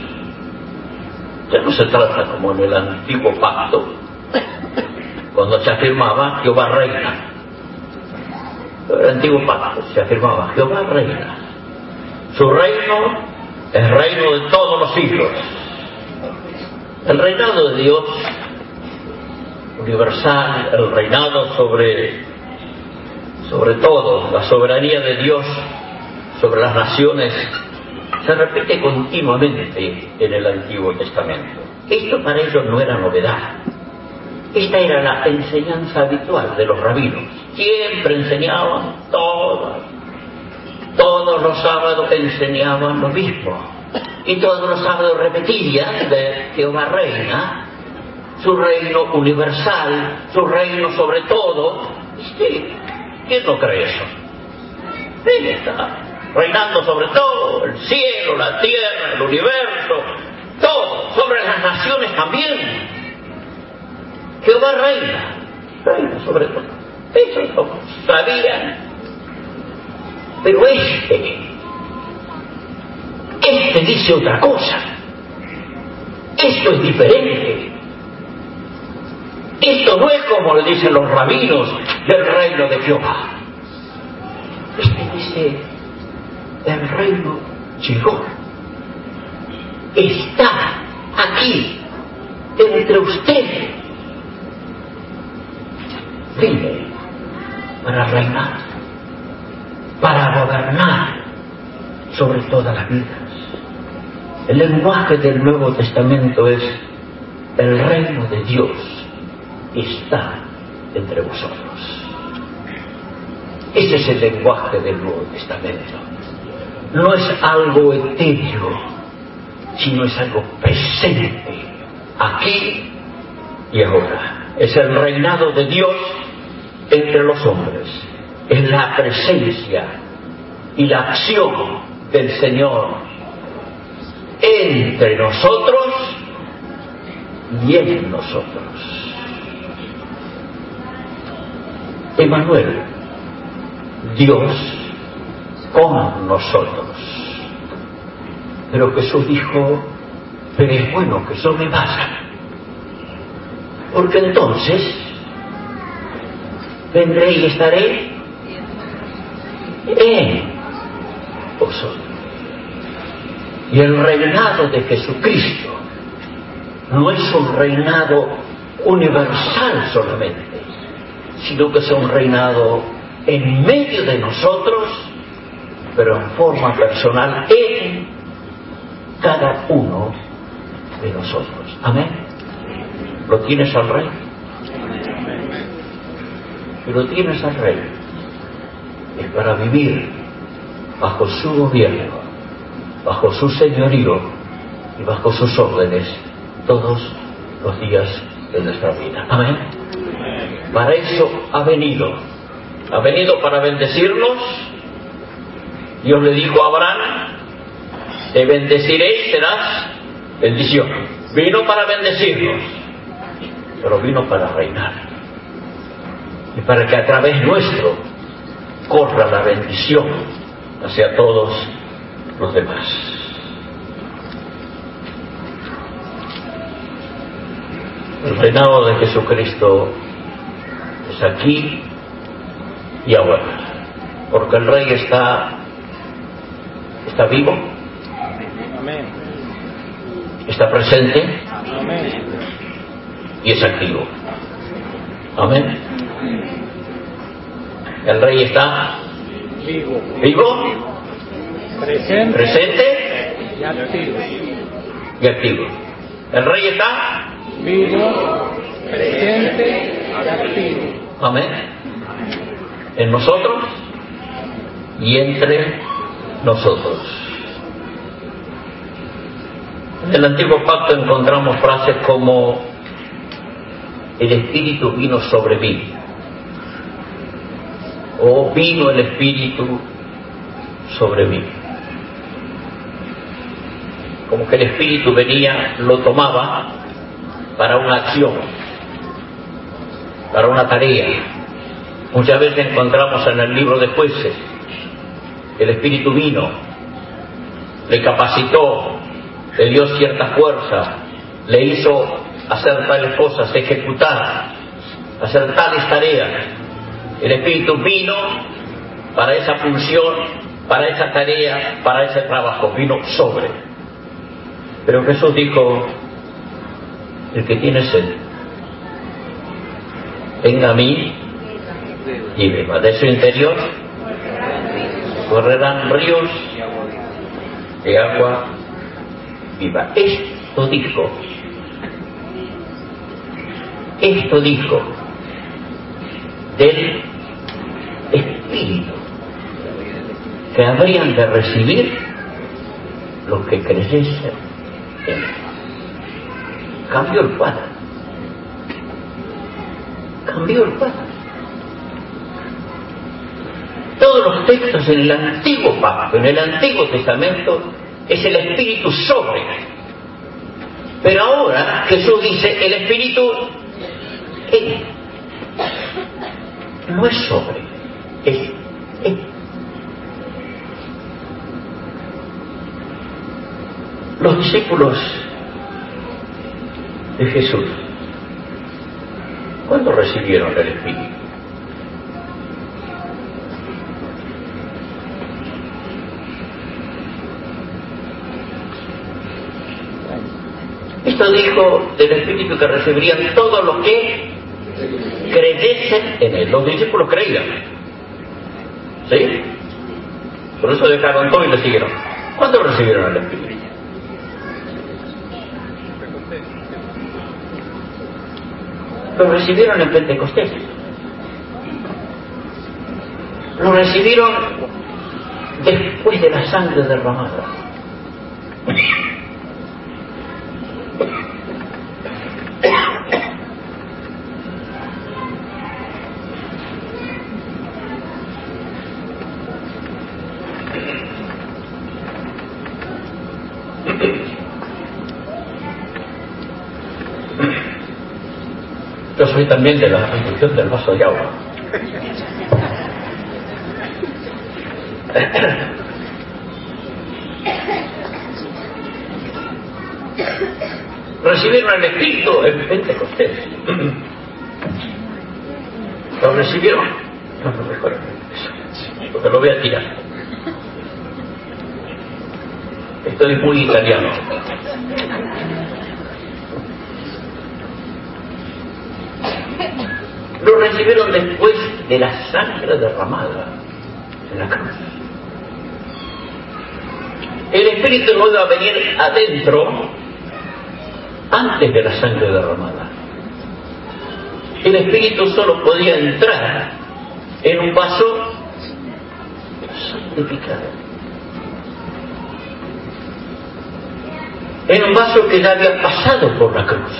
Ya no se trata como en el antiguo pacto, cuando se afirmaba Jehová reina. En el antiguo pacto se afirmaba Jehová reina. Su reino es reino de todos los siglos. El reinado de Dios universal, el reinado sobre sobre todo, la soberanía de Dios sobre las naciones, se repite continuamente en el Antiguo Testamento. Esto para ellos no era novedad. Esta era la enseñanza habitual de los rabinos. Siempre enseñaban todas, todos los sábados enseñaban lo mismo. Y todos los sábados repetían de Jehová reina, su reino universal, su reino sobre todo. Sí, ¿quién no cree eso? Ahí está. reinando sobre todo, el cielo, la tierra, el universo, todo, sobre las naciones también. Jehová reina, reina sobre todo. Eso lo sabían. Pero este, este dice otra cosa. Esto es diferente. Esto no es como le dicen los rabinos del reino de Jehová. Este dice, el reino llegó. Está aquí, entre ustedes. Vine para reinar, para gobernar sobre todas las vidas. El lenguaje del Nuevo Testamento es: el reino de Dios está entre vosotros. Ese es el lenguaje del Nuevo Testamento. No es algo etéreo, sino es algo presente, aquí y ahora. Es el reinado de Dios entre los hombres. Es la presencia y la acción del Señor entre nosotros y en nosotros. Emmanuel, Dios con nosotros. Pero Jesús dijo: pero es bueno que yo me vaya, porque entonces vendré y estaré en vosotros. Y el reinado de Jesucristo no es un reinado universal solamente, sino que es un reinado en medio de nosotros, pero en forma personal en cada uno de nosotros. Amén. ¿Lo tienes al Rey? Si lo tienes al Rey, es para vivir bajo su gobierno, bajo su señorío y bajo sus órdenes todos los días de nuestra vida. Amén. Para eso ha venido. Ha venido para bendecirnos. Dios le dijo a Abraham: te bendeciré y serás bendición. Vino para bendecirnos, pero vino para reinar. Y para que a través nuestro corra la bendición hacia todos los demás. El reinado de Jesucristo es aquí y ahora, porque el Rey está está vivo, Amén. está presente, Amén. y es activo. Amén. El Rey está Vivo, vivo, presente presente y activo. y activo. El Rey está Vivo, presente y activo. amén, en nosotros y entre nosotros. En el Antiguo Pacto encontramos frases como: el Espíritu vino sobre mí, o vino el Espíritu sobre mí. Como que el Espíritu venía, lo tomaba para una acción, para una tarea. Muchas veces encontramos en el libro de Jueces: el Espíritu vino, le capacitó, le dio cierta fuerza, le hizo hacer tales cosas, ejecutar, hacer tales tareas. El Espíritu vino para esa función, para esa tarea, para ese trabajo, vino sobre. Pero Jesús dijo: el que tiene sed, venga a mí y beba. De su interior correrán ríos de agua viva. Esto dijo, esto dijo del Espíritu que habrían de recibir los que creyesen en él. Cambió el cuadro. Cambió el cuadro. todos los textos en el Antiguo Pacto, en el Antiguo Testamento, es el Espíritu sobre. Pero ahora Jesús dice el Espíritu en. No es sobre, es en. Los discípulos de Jesús, ¿cuándo recibieron el Espíritu? Esto dijo del Espíritu que recibirían todos los que creyesen en Él. Los discípulos creían, ¿sí? Por eso dejaron todo y le siguieron. ¿Cuándo recibieron el Espíritu? Lo recibieron en Pentecostés. Lo recibieron después de la sangre derramada. Yo soy también de la reducción del vaso de agua. Recibieron el Espíritu en Pentecostés. ¿Lo recibieron? No lo recuerdo eso, porque lo voy a tirar. Estoy muy italiano. Lo recibieron después de la sangre derramada en la cruz. El Espíritu no iba a venir adentro antes de la sangre derramada. El Espíritu solo podía entrar en un vaso santificado, en un vaso que ya había pasado por la cruz.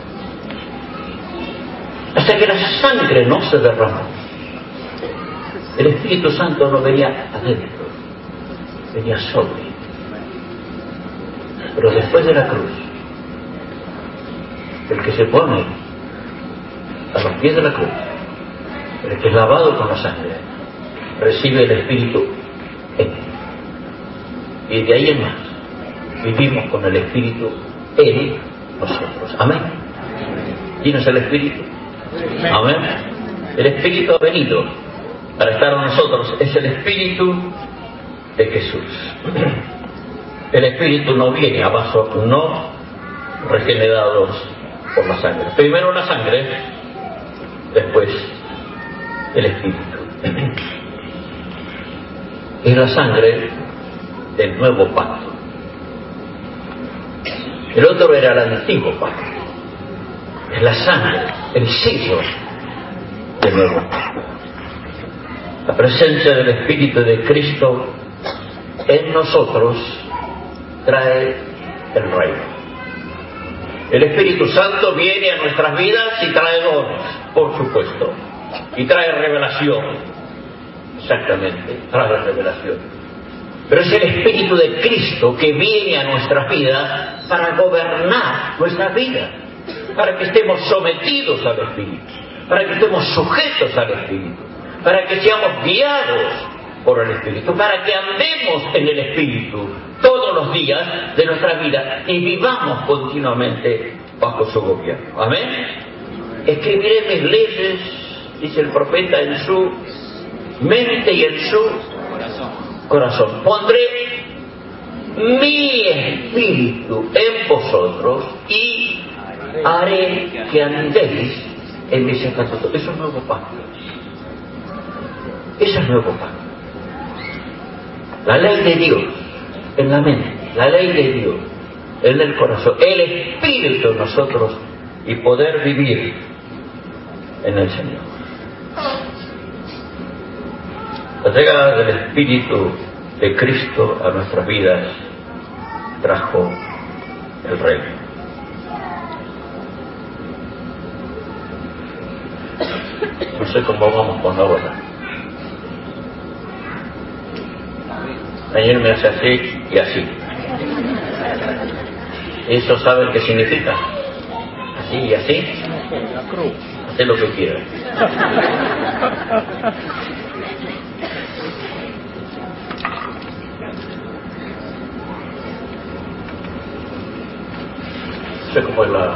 Hasta que la sangre no se derramó, el Espíritu Santo no venía adentro, venía sobre. Pero después de la cruz, el que se pone a los pies de la cruz, el que es lavado con la sangre, recibe el Espíritu en él. Y de ahí en más, vivimos con el Espíritu en nosotros. Amén. ¿Quién es el Espíritu? Amén. El Espíritu ha venido para estar con nosotros. Es el Espíritu de Jesús. El Espíritu no viene a vasos no regenerados por la sangre. Primero la sangre, después el Espíritu. Es la sangre del nuevo pacto. El otro era el antiguo pacto. Es la sangre, el sello del nuevo pacto. La presencia del Espíritu de Cristo en nosotros trae el reino. El Espíritu Santo viene a nuestras vidas y trae dones, por supuesto, y trae revelación. Exactamente, trae revelación. Pero es el Espíritu de Cristo que viene a nuestras vidas para gobernar nuestras vidas, para que estemos sometidos al Espíritu, para que estemos sujetos al Espíritu, para que seamos guiados por el Espíritu, para que andemos en el Espíritu todos los días de nuestra vida y vivamos continuamente bajo su gobierno. Amén. Escribiré mis leyes, dice el profeta, en su mente y en su corazón. corazón. Pondré mi Espíritu en vosotros y haré que andéis en mis estatutos. Eso es nuevo pacto. Eso es nuevo pacto. La ley de Dios en la mente, la ley de Dios en el corazón, el Espíritu en nosotros y poder vivir en el Señor. La llegada del Espíritu de Cristo a nuestras vidas trajo el reino. No sé cómo vamos con la hora. Ayer me hace así y así. ¿Eso saben qué significa? Así y así. Haz lo que quieras. No sé cómo es la...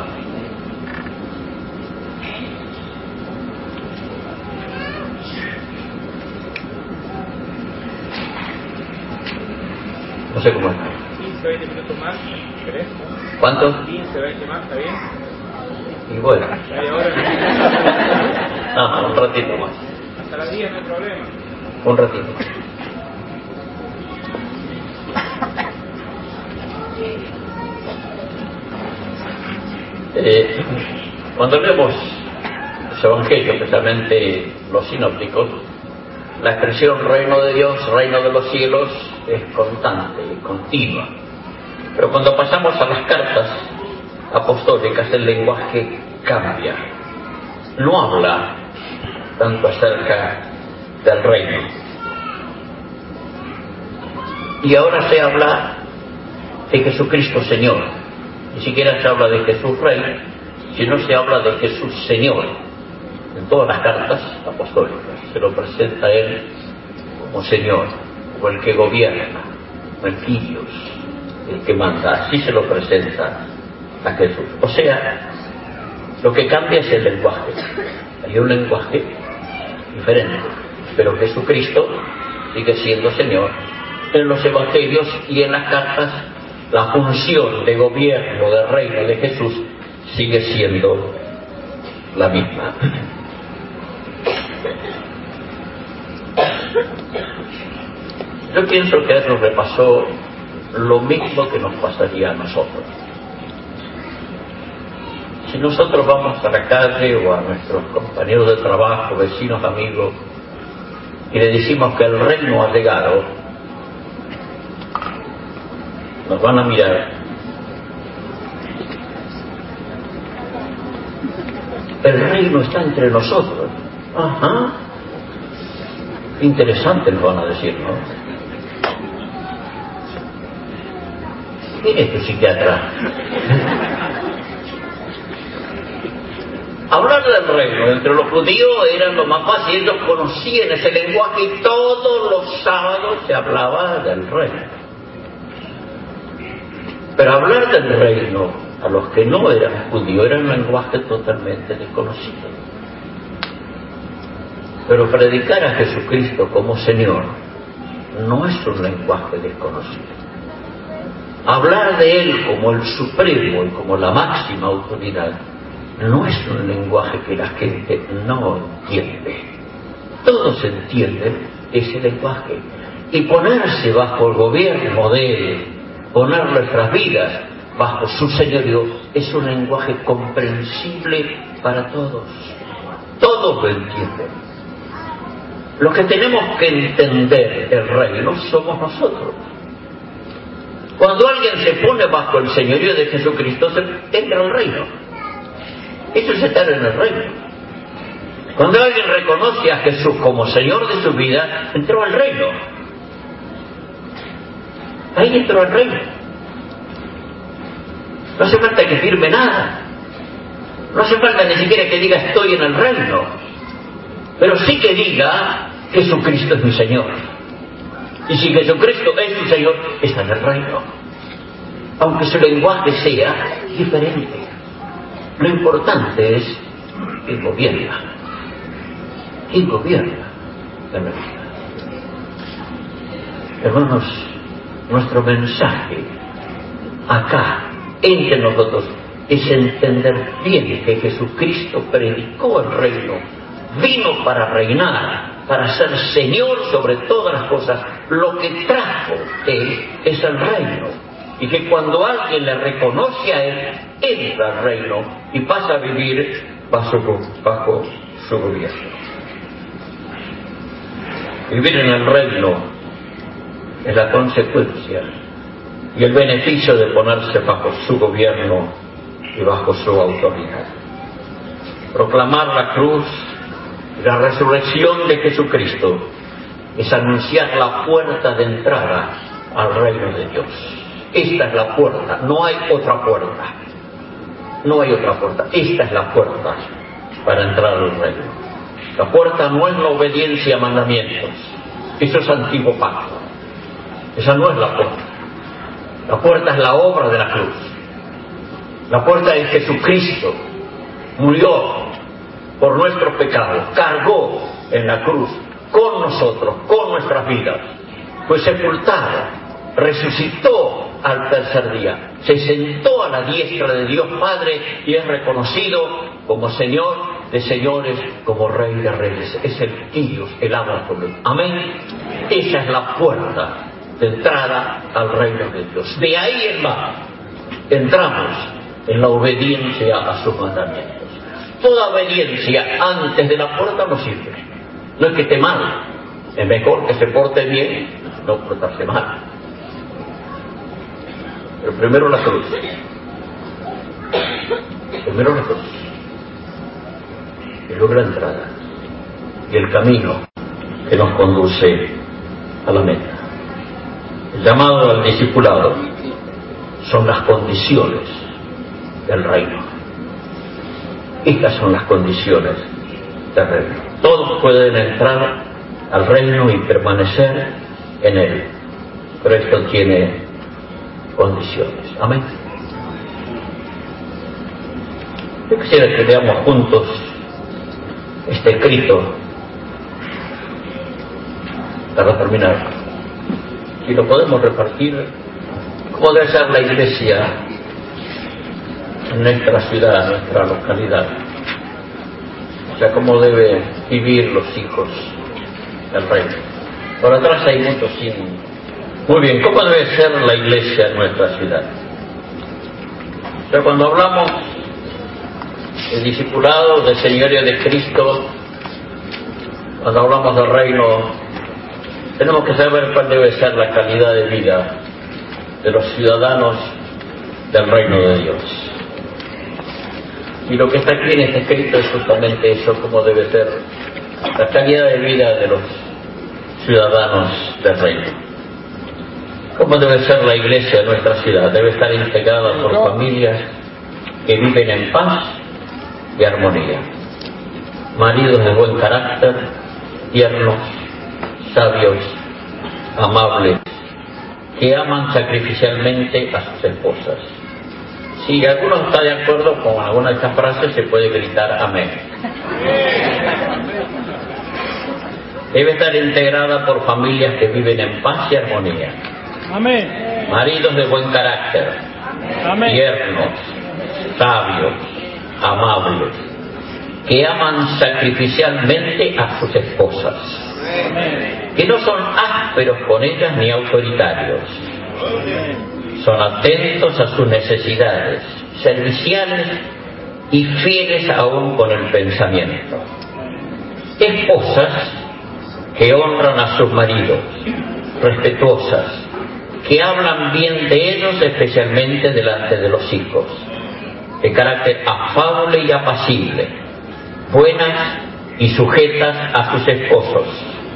No sé cómo es. quince, veinte minutos más, ¿crees? ¿Cuánto? quince, veinte más, ¿está bien? Y bueno. ¿Media hora? No, un ratito más. Hasta las diez no hay problema. Un ratito más. Eh, cuando leemos los evangelios, especialmente los sinópticos, la expresión reino de Dios, reino de los cielos es constante y continua. Pero cuando pasamos a las cartas apostólicas, el lenguaje cambia. No habla tanto acerca del reino. Y ahora se habla de Jesucristo Señor. Ni siquiera se habla de Jesús Rey, sino se habla de Jesús Señor. En todas las cartas apostólicas se lo presenta a Él como Señor, o el que gobierna, o el Kyrios, el que manda. Así se lo presenta a Jesús. O sea, lo que cambia es el lenguaje. Hay un lenguaje diferente, pero Jesucristo sigue siendo Señor. En los evangelios y en las cartas, la función de gobierno, de reino de Jesús sigue siendo la misma. Yo pienso que a Él nos repasó lo mismo que nos pasaría a nosotros. Si nosotros vamos a la calle o a nuestros compañeros de trabajo, vecinos, amigos, y le decimos que el reino ha llegado, nos van a mirar. El reino está entre nosotros. Ajá. Interesante, nos van a decir, ¿no? ¿Quién es tu psiquiatra? Hablar del reino entre los judíos era lo más fácil. Ellos conocían ese lenguaje y todos los sábados se hablaba del reino. Pero hablar del reino a los que no eran judíos era un lenguaje totalmente desconocido. Pero predicar a Jesucristo como Señor no es un lenguaje desconocido. Hablar de Él como el supremo y como la máxima autoridad no es un lenguaje que la gente no entiende. Todos entienden ese lenguaje. Y ponerse bajo el gobierno de Él, poner nuestras vidas bajo su señorío, es un lenguaje comprensible para todos. Todos lo entienden. Los que tenemos que entender el reino somos nosotros. Cuando alguien se pone bajo el señorío de Jesucristo, se entra al reino. Eso es estar en el reino. Cuando alguien reconoce a Jesús como Señor de su vida, entró al reino. Ahí entró al reino. No hace falta que firme nada. No hace falta ni siquiera que diga estoy en el reino. Pero sí que diga Jesucristo es mi Señor. Y si Jesucristo es mi Señor, está en el reino. Aunque su lenguaje sea diferente. Lo importante es quién gobierna. ¿Quién gobierna la vida? Hermanos, nuestro mensaje acá, entre nosotros, es entender bien que Jesucristo predicó el reino, vino para reinar, para ser Señor sobre todas las cosas. Lo que trajo Él es el reino, y que cuando alguien le reconoce a Él, entra al reino y pasa a vivir bajo, bajo su gobierno. Vivir en el reino es la consecuencia y el beneficio de ponerse bajo su gobierno y bajo su autoridad. Proclamar la cruz y la resurrección de Jesucristo es anunciar la puerta de entrada al reino de Dios. Esta es la puerta, no hay otra puerta. No hay otra puerta, esta es la puerta para entrar al reino. La puerta no es la obediencia a mandamientos, eso es antiguo pacto. Esa no es la puerta. La puerta es la obra de la cruz. La puerta es Jesucristo. Murió por nuestros pecados, cargó en la cruz con nosotros, con nuestras vidas. Fue sepultado, resucitó al tercer día, se sentó a la diestra de Dios Padre y es reconocido como Señor de señores, como Rey de reyes. Es el Dios, el amo absoluto. Amén. Esa es la puerta de entrada al reino de Dios. De ahí en más entramos en la obediencia a sus mandamientos. Toda obediencia antes de la puerta no sirve. No es que esté mal, es mejor que se porte bien, no portarse mal. Pero primero la cruz. Primero la cruz. Y luego la entrada. Y el camino que nos conduce a la meta. El llamado al discipulado son las condiciones del reino. Estas son las condiciones del reino. Todos pueden entrar al reino y permanecer en él. Pero esto tiene condiciones. Amén. Yo quisiera que veamos juntos este escrito para terminar. Si lo podemos repartir, ¿cómo debe ser la iglesia en nuestra ciudad, en nuestra localidad? O sea, ¿cómo deben vivir los hijos del reino? Por atrás hay muchos sin... Muy bien, ¿cómo debe ser la iglesia en nuestra ciudad? O sea, cuando hablamos de discipulado, de señoría de Cristo, cuando hablamos del reino, tenemos que saber cuál debe ser la calidad de vida de los ciudadanos del reino de Dios. Y lo que está aquí en este escrito es justamente eso, cómo debe ser la calidad de vida de los ciudadanos del reino. ¿Cómo debe ser la iglesia de nuestra ciudad? Debe estar integrada por familias que viven en paz y armonía. Maridos de buen carácter, tiernos, sabios, amables, que aman sacrificialmente a sus esposas. Si alguno está de acuerdo con alguna de estas frases, se puede gritar amén. Debe estar integrada por familias que viven en paz y armonía. Amén. Maridos de buen carácter, Amén. tiernos, sabios, amables, que aman sacrificialmente a sus esposas, Amén. que no son ásperos con ellas ni autoritarios, son atentos a sus necesidades, serviciales y fieles aún con el pensamiento. Esposas que honran a sus maridos, respetuosas, que hablan bien de ellos, especialmente delante de los hijos, de carácter afable y apacible, buenas y sujetas a sus esposos.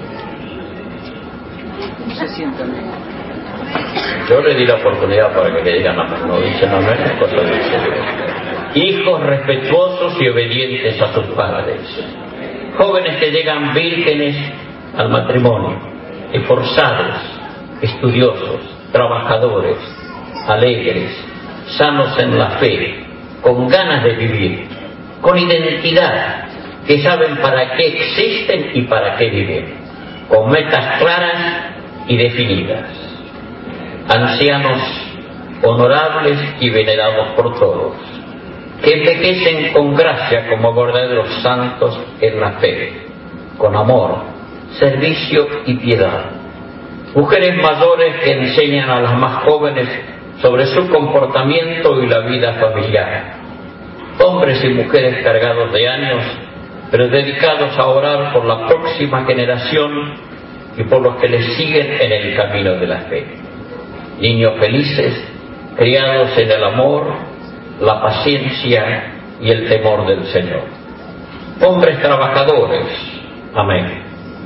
Yo le di la oportunidad para que le digan amén, no dicen amén, es cosa de Dios. Hijos respetuosos y obedientes a sus padres. Jóvenes que llegan vírgenes al matrimonio, esforzados, estudiosos, trabajadores, alegres, sanos en la fe, con ganas de vivir, con identidad, que saben para qué existen y para qué viven, con metas claras y definidas. Ancianos honorables y venerados por todos, que envejecen con gracia como verdaderos santos en la fe, con amor, servicio y piedad. Mujeres mayores que enseñan a las más jóvenes sobre su comportamiento y la vida familiar. Hombres y mujeres cargados de años, pero dedicados a orar por la próxima generación y por los que les siguen en el camino de la fe. Niños felices, criados en el amor, la paciencia y el temor del Señor. Hombres trabajadores. Amén.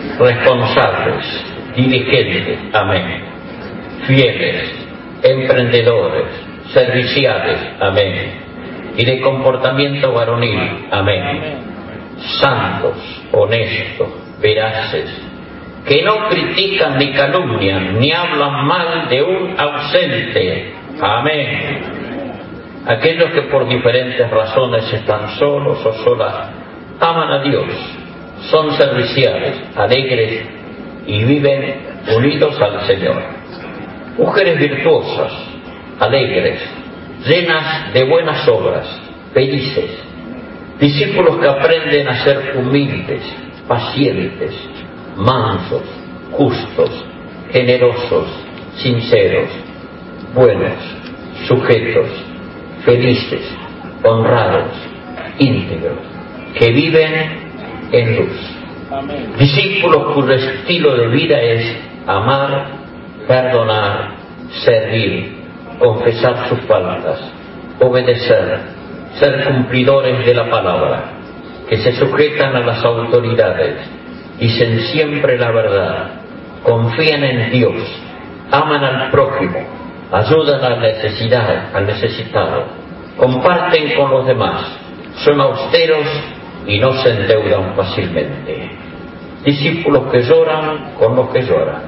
responsables, dirigentes, amén, fieles, emprendedores, serviciales, amén, y de comportamiento varonil, amén, santos, honestos, veraces, que no critican ni calumnian, ni hablan mal de un ausente, amén. Aquellos que por diferentes razones están solos o solas, aman a Dios, son serviciales, alegres y viven unidos al Señor. Mujeres virtuosas, alegres, llenas de buenas obras, felices, discípulos que aprenden a ser humildes, pacientes, mansos, justos, generosos, sinceros, buenos, sujetos, felices, honrados, íntegros, que viven en luz. Amén. Discípulos cuyo estilo de vida es amar, perdonar, servir, confesar sus faltas, obedecer, ser cumplidores de la palabra, que se sujetan a las autoridades, dicen siempre la verdad, confían en Dios, aman al prójimo, ayudan a la necesidad, al necesitado, comparten con los demás, son austeros y no se endeudan fácilmente. Discípulos que lloran con los que lloran,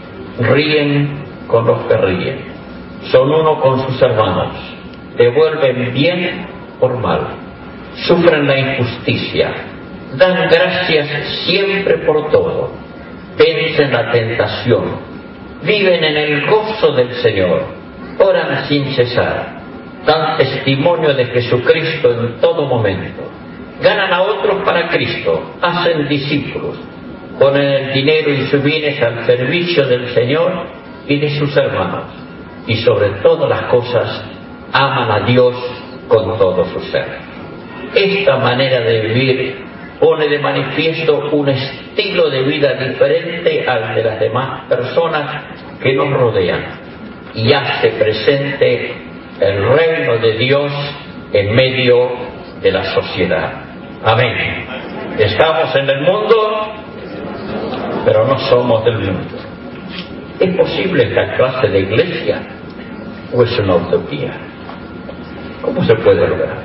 ríen con los que ríen, son uno con sus hermanos, devuelven bien por mal, sufren la injusticia, dan gracias siempre por todo, vencen la tentación, viven en el gozo del Señor, oran sin cesar, dan testimonio de Jesucristo en todo momento, ganan a otros para Cristo, hacen discípulos, ponen el dinero y sus bienes al servicio del Señor y de sus hermanos, y sobre todas las cosas aman a Dios con todo su ser. Esta manera de vivir pone de manifiesto un estilo de vida diferente al de las demás personas que nos rodean y hace presente el reino de Dios en medio de la sociedad. Amén. Estamos en el mundo, pero no somos del mundo. ¿Es posible esta clase de iglesia o es una utopía? ¿Cómo se puede lograr?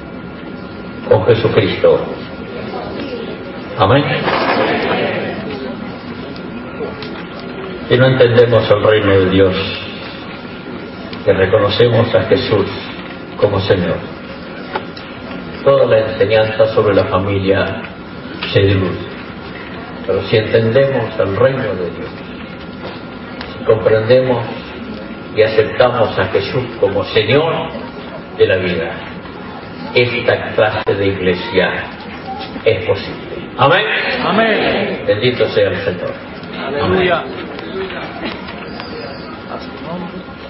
Con Jesucristo. Amén. Si no entendemos el reino de Dios, que reconocemos a Jesús como Señor, toda la enseñanza sobre la familia se diluye. Pero si entendemos el reino de Dios, si comprendemos y aceptamos a Jesús como Señor de la vida, esta clase de iglesia es posible. Amén. Amén. Bendito sea el Señor. Aleluya. A su nombre.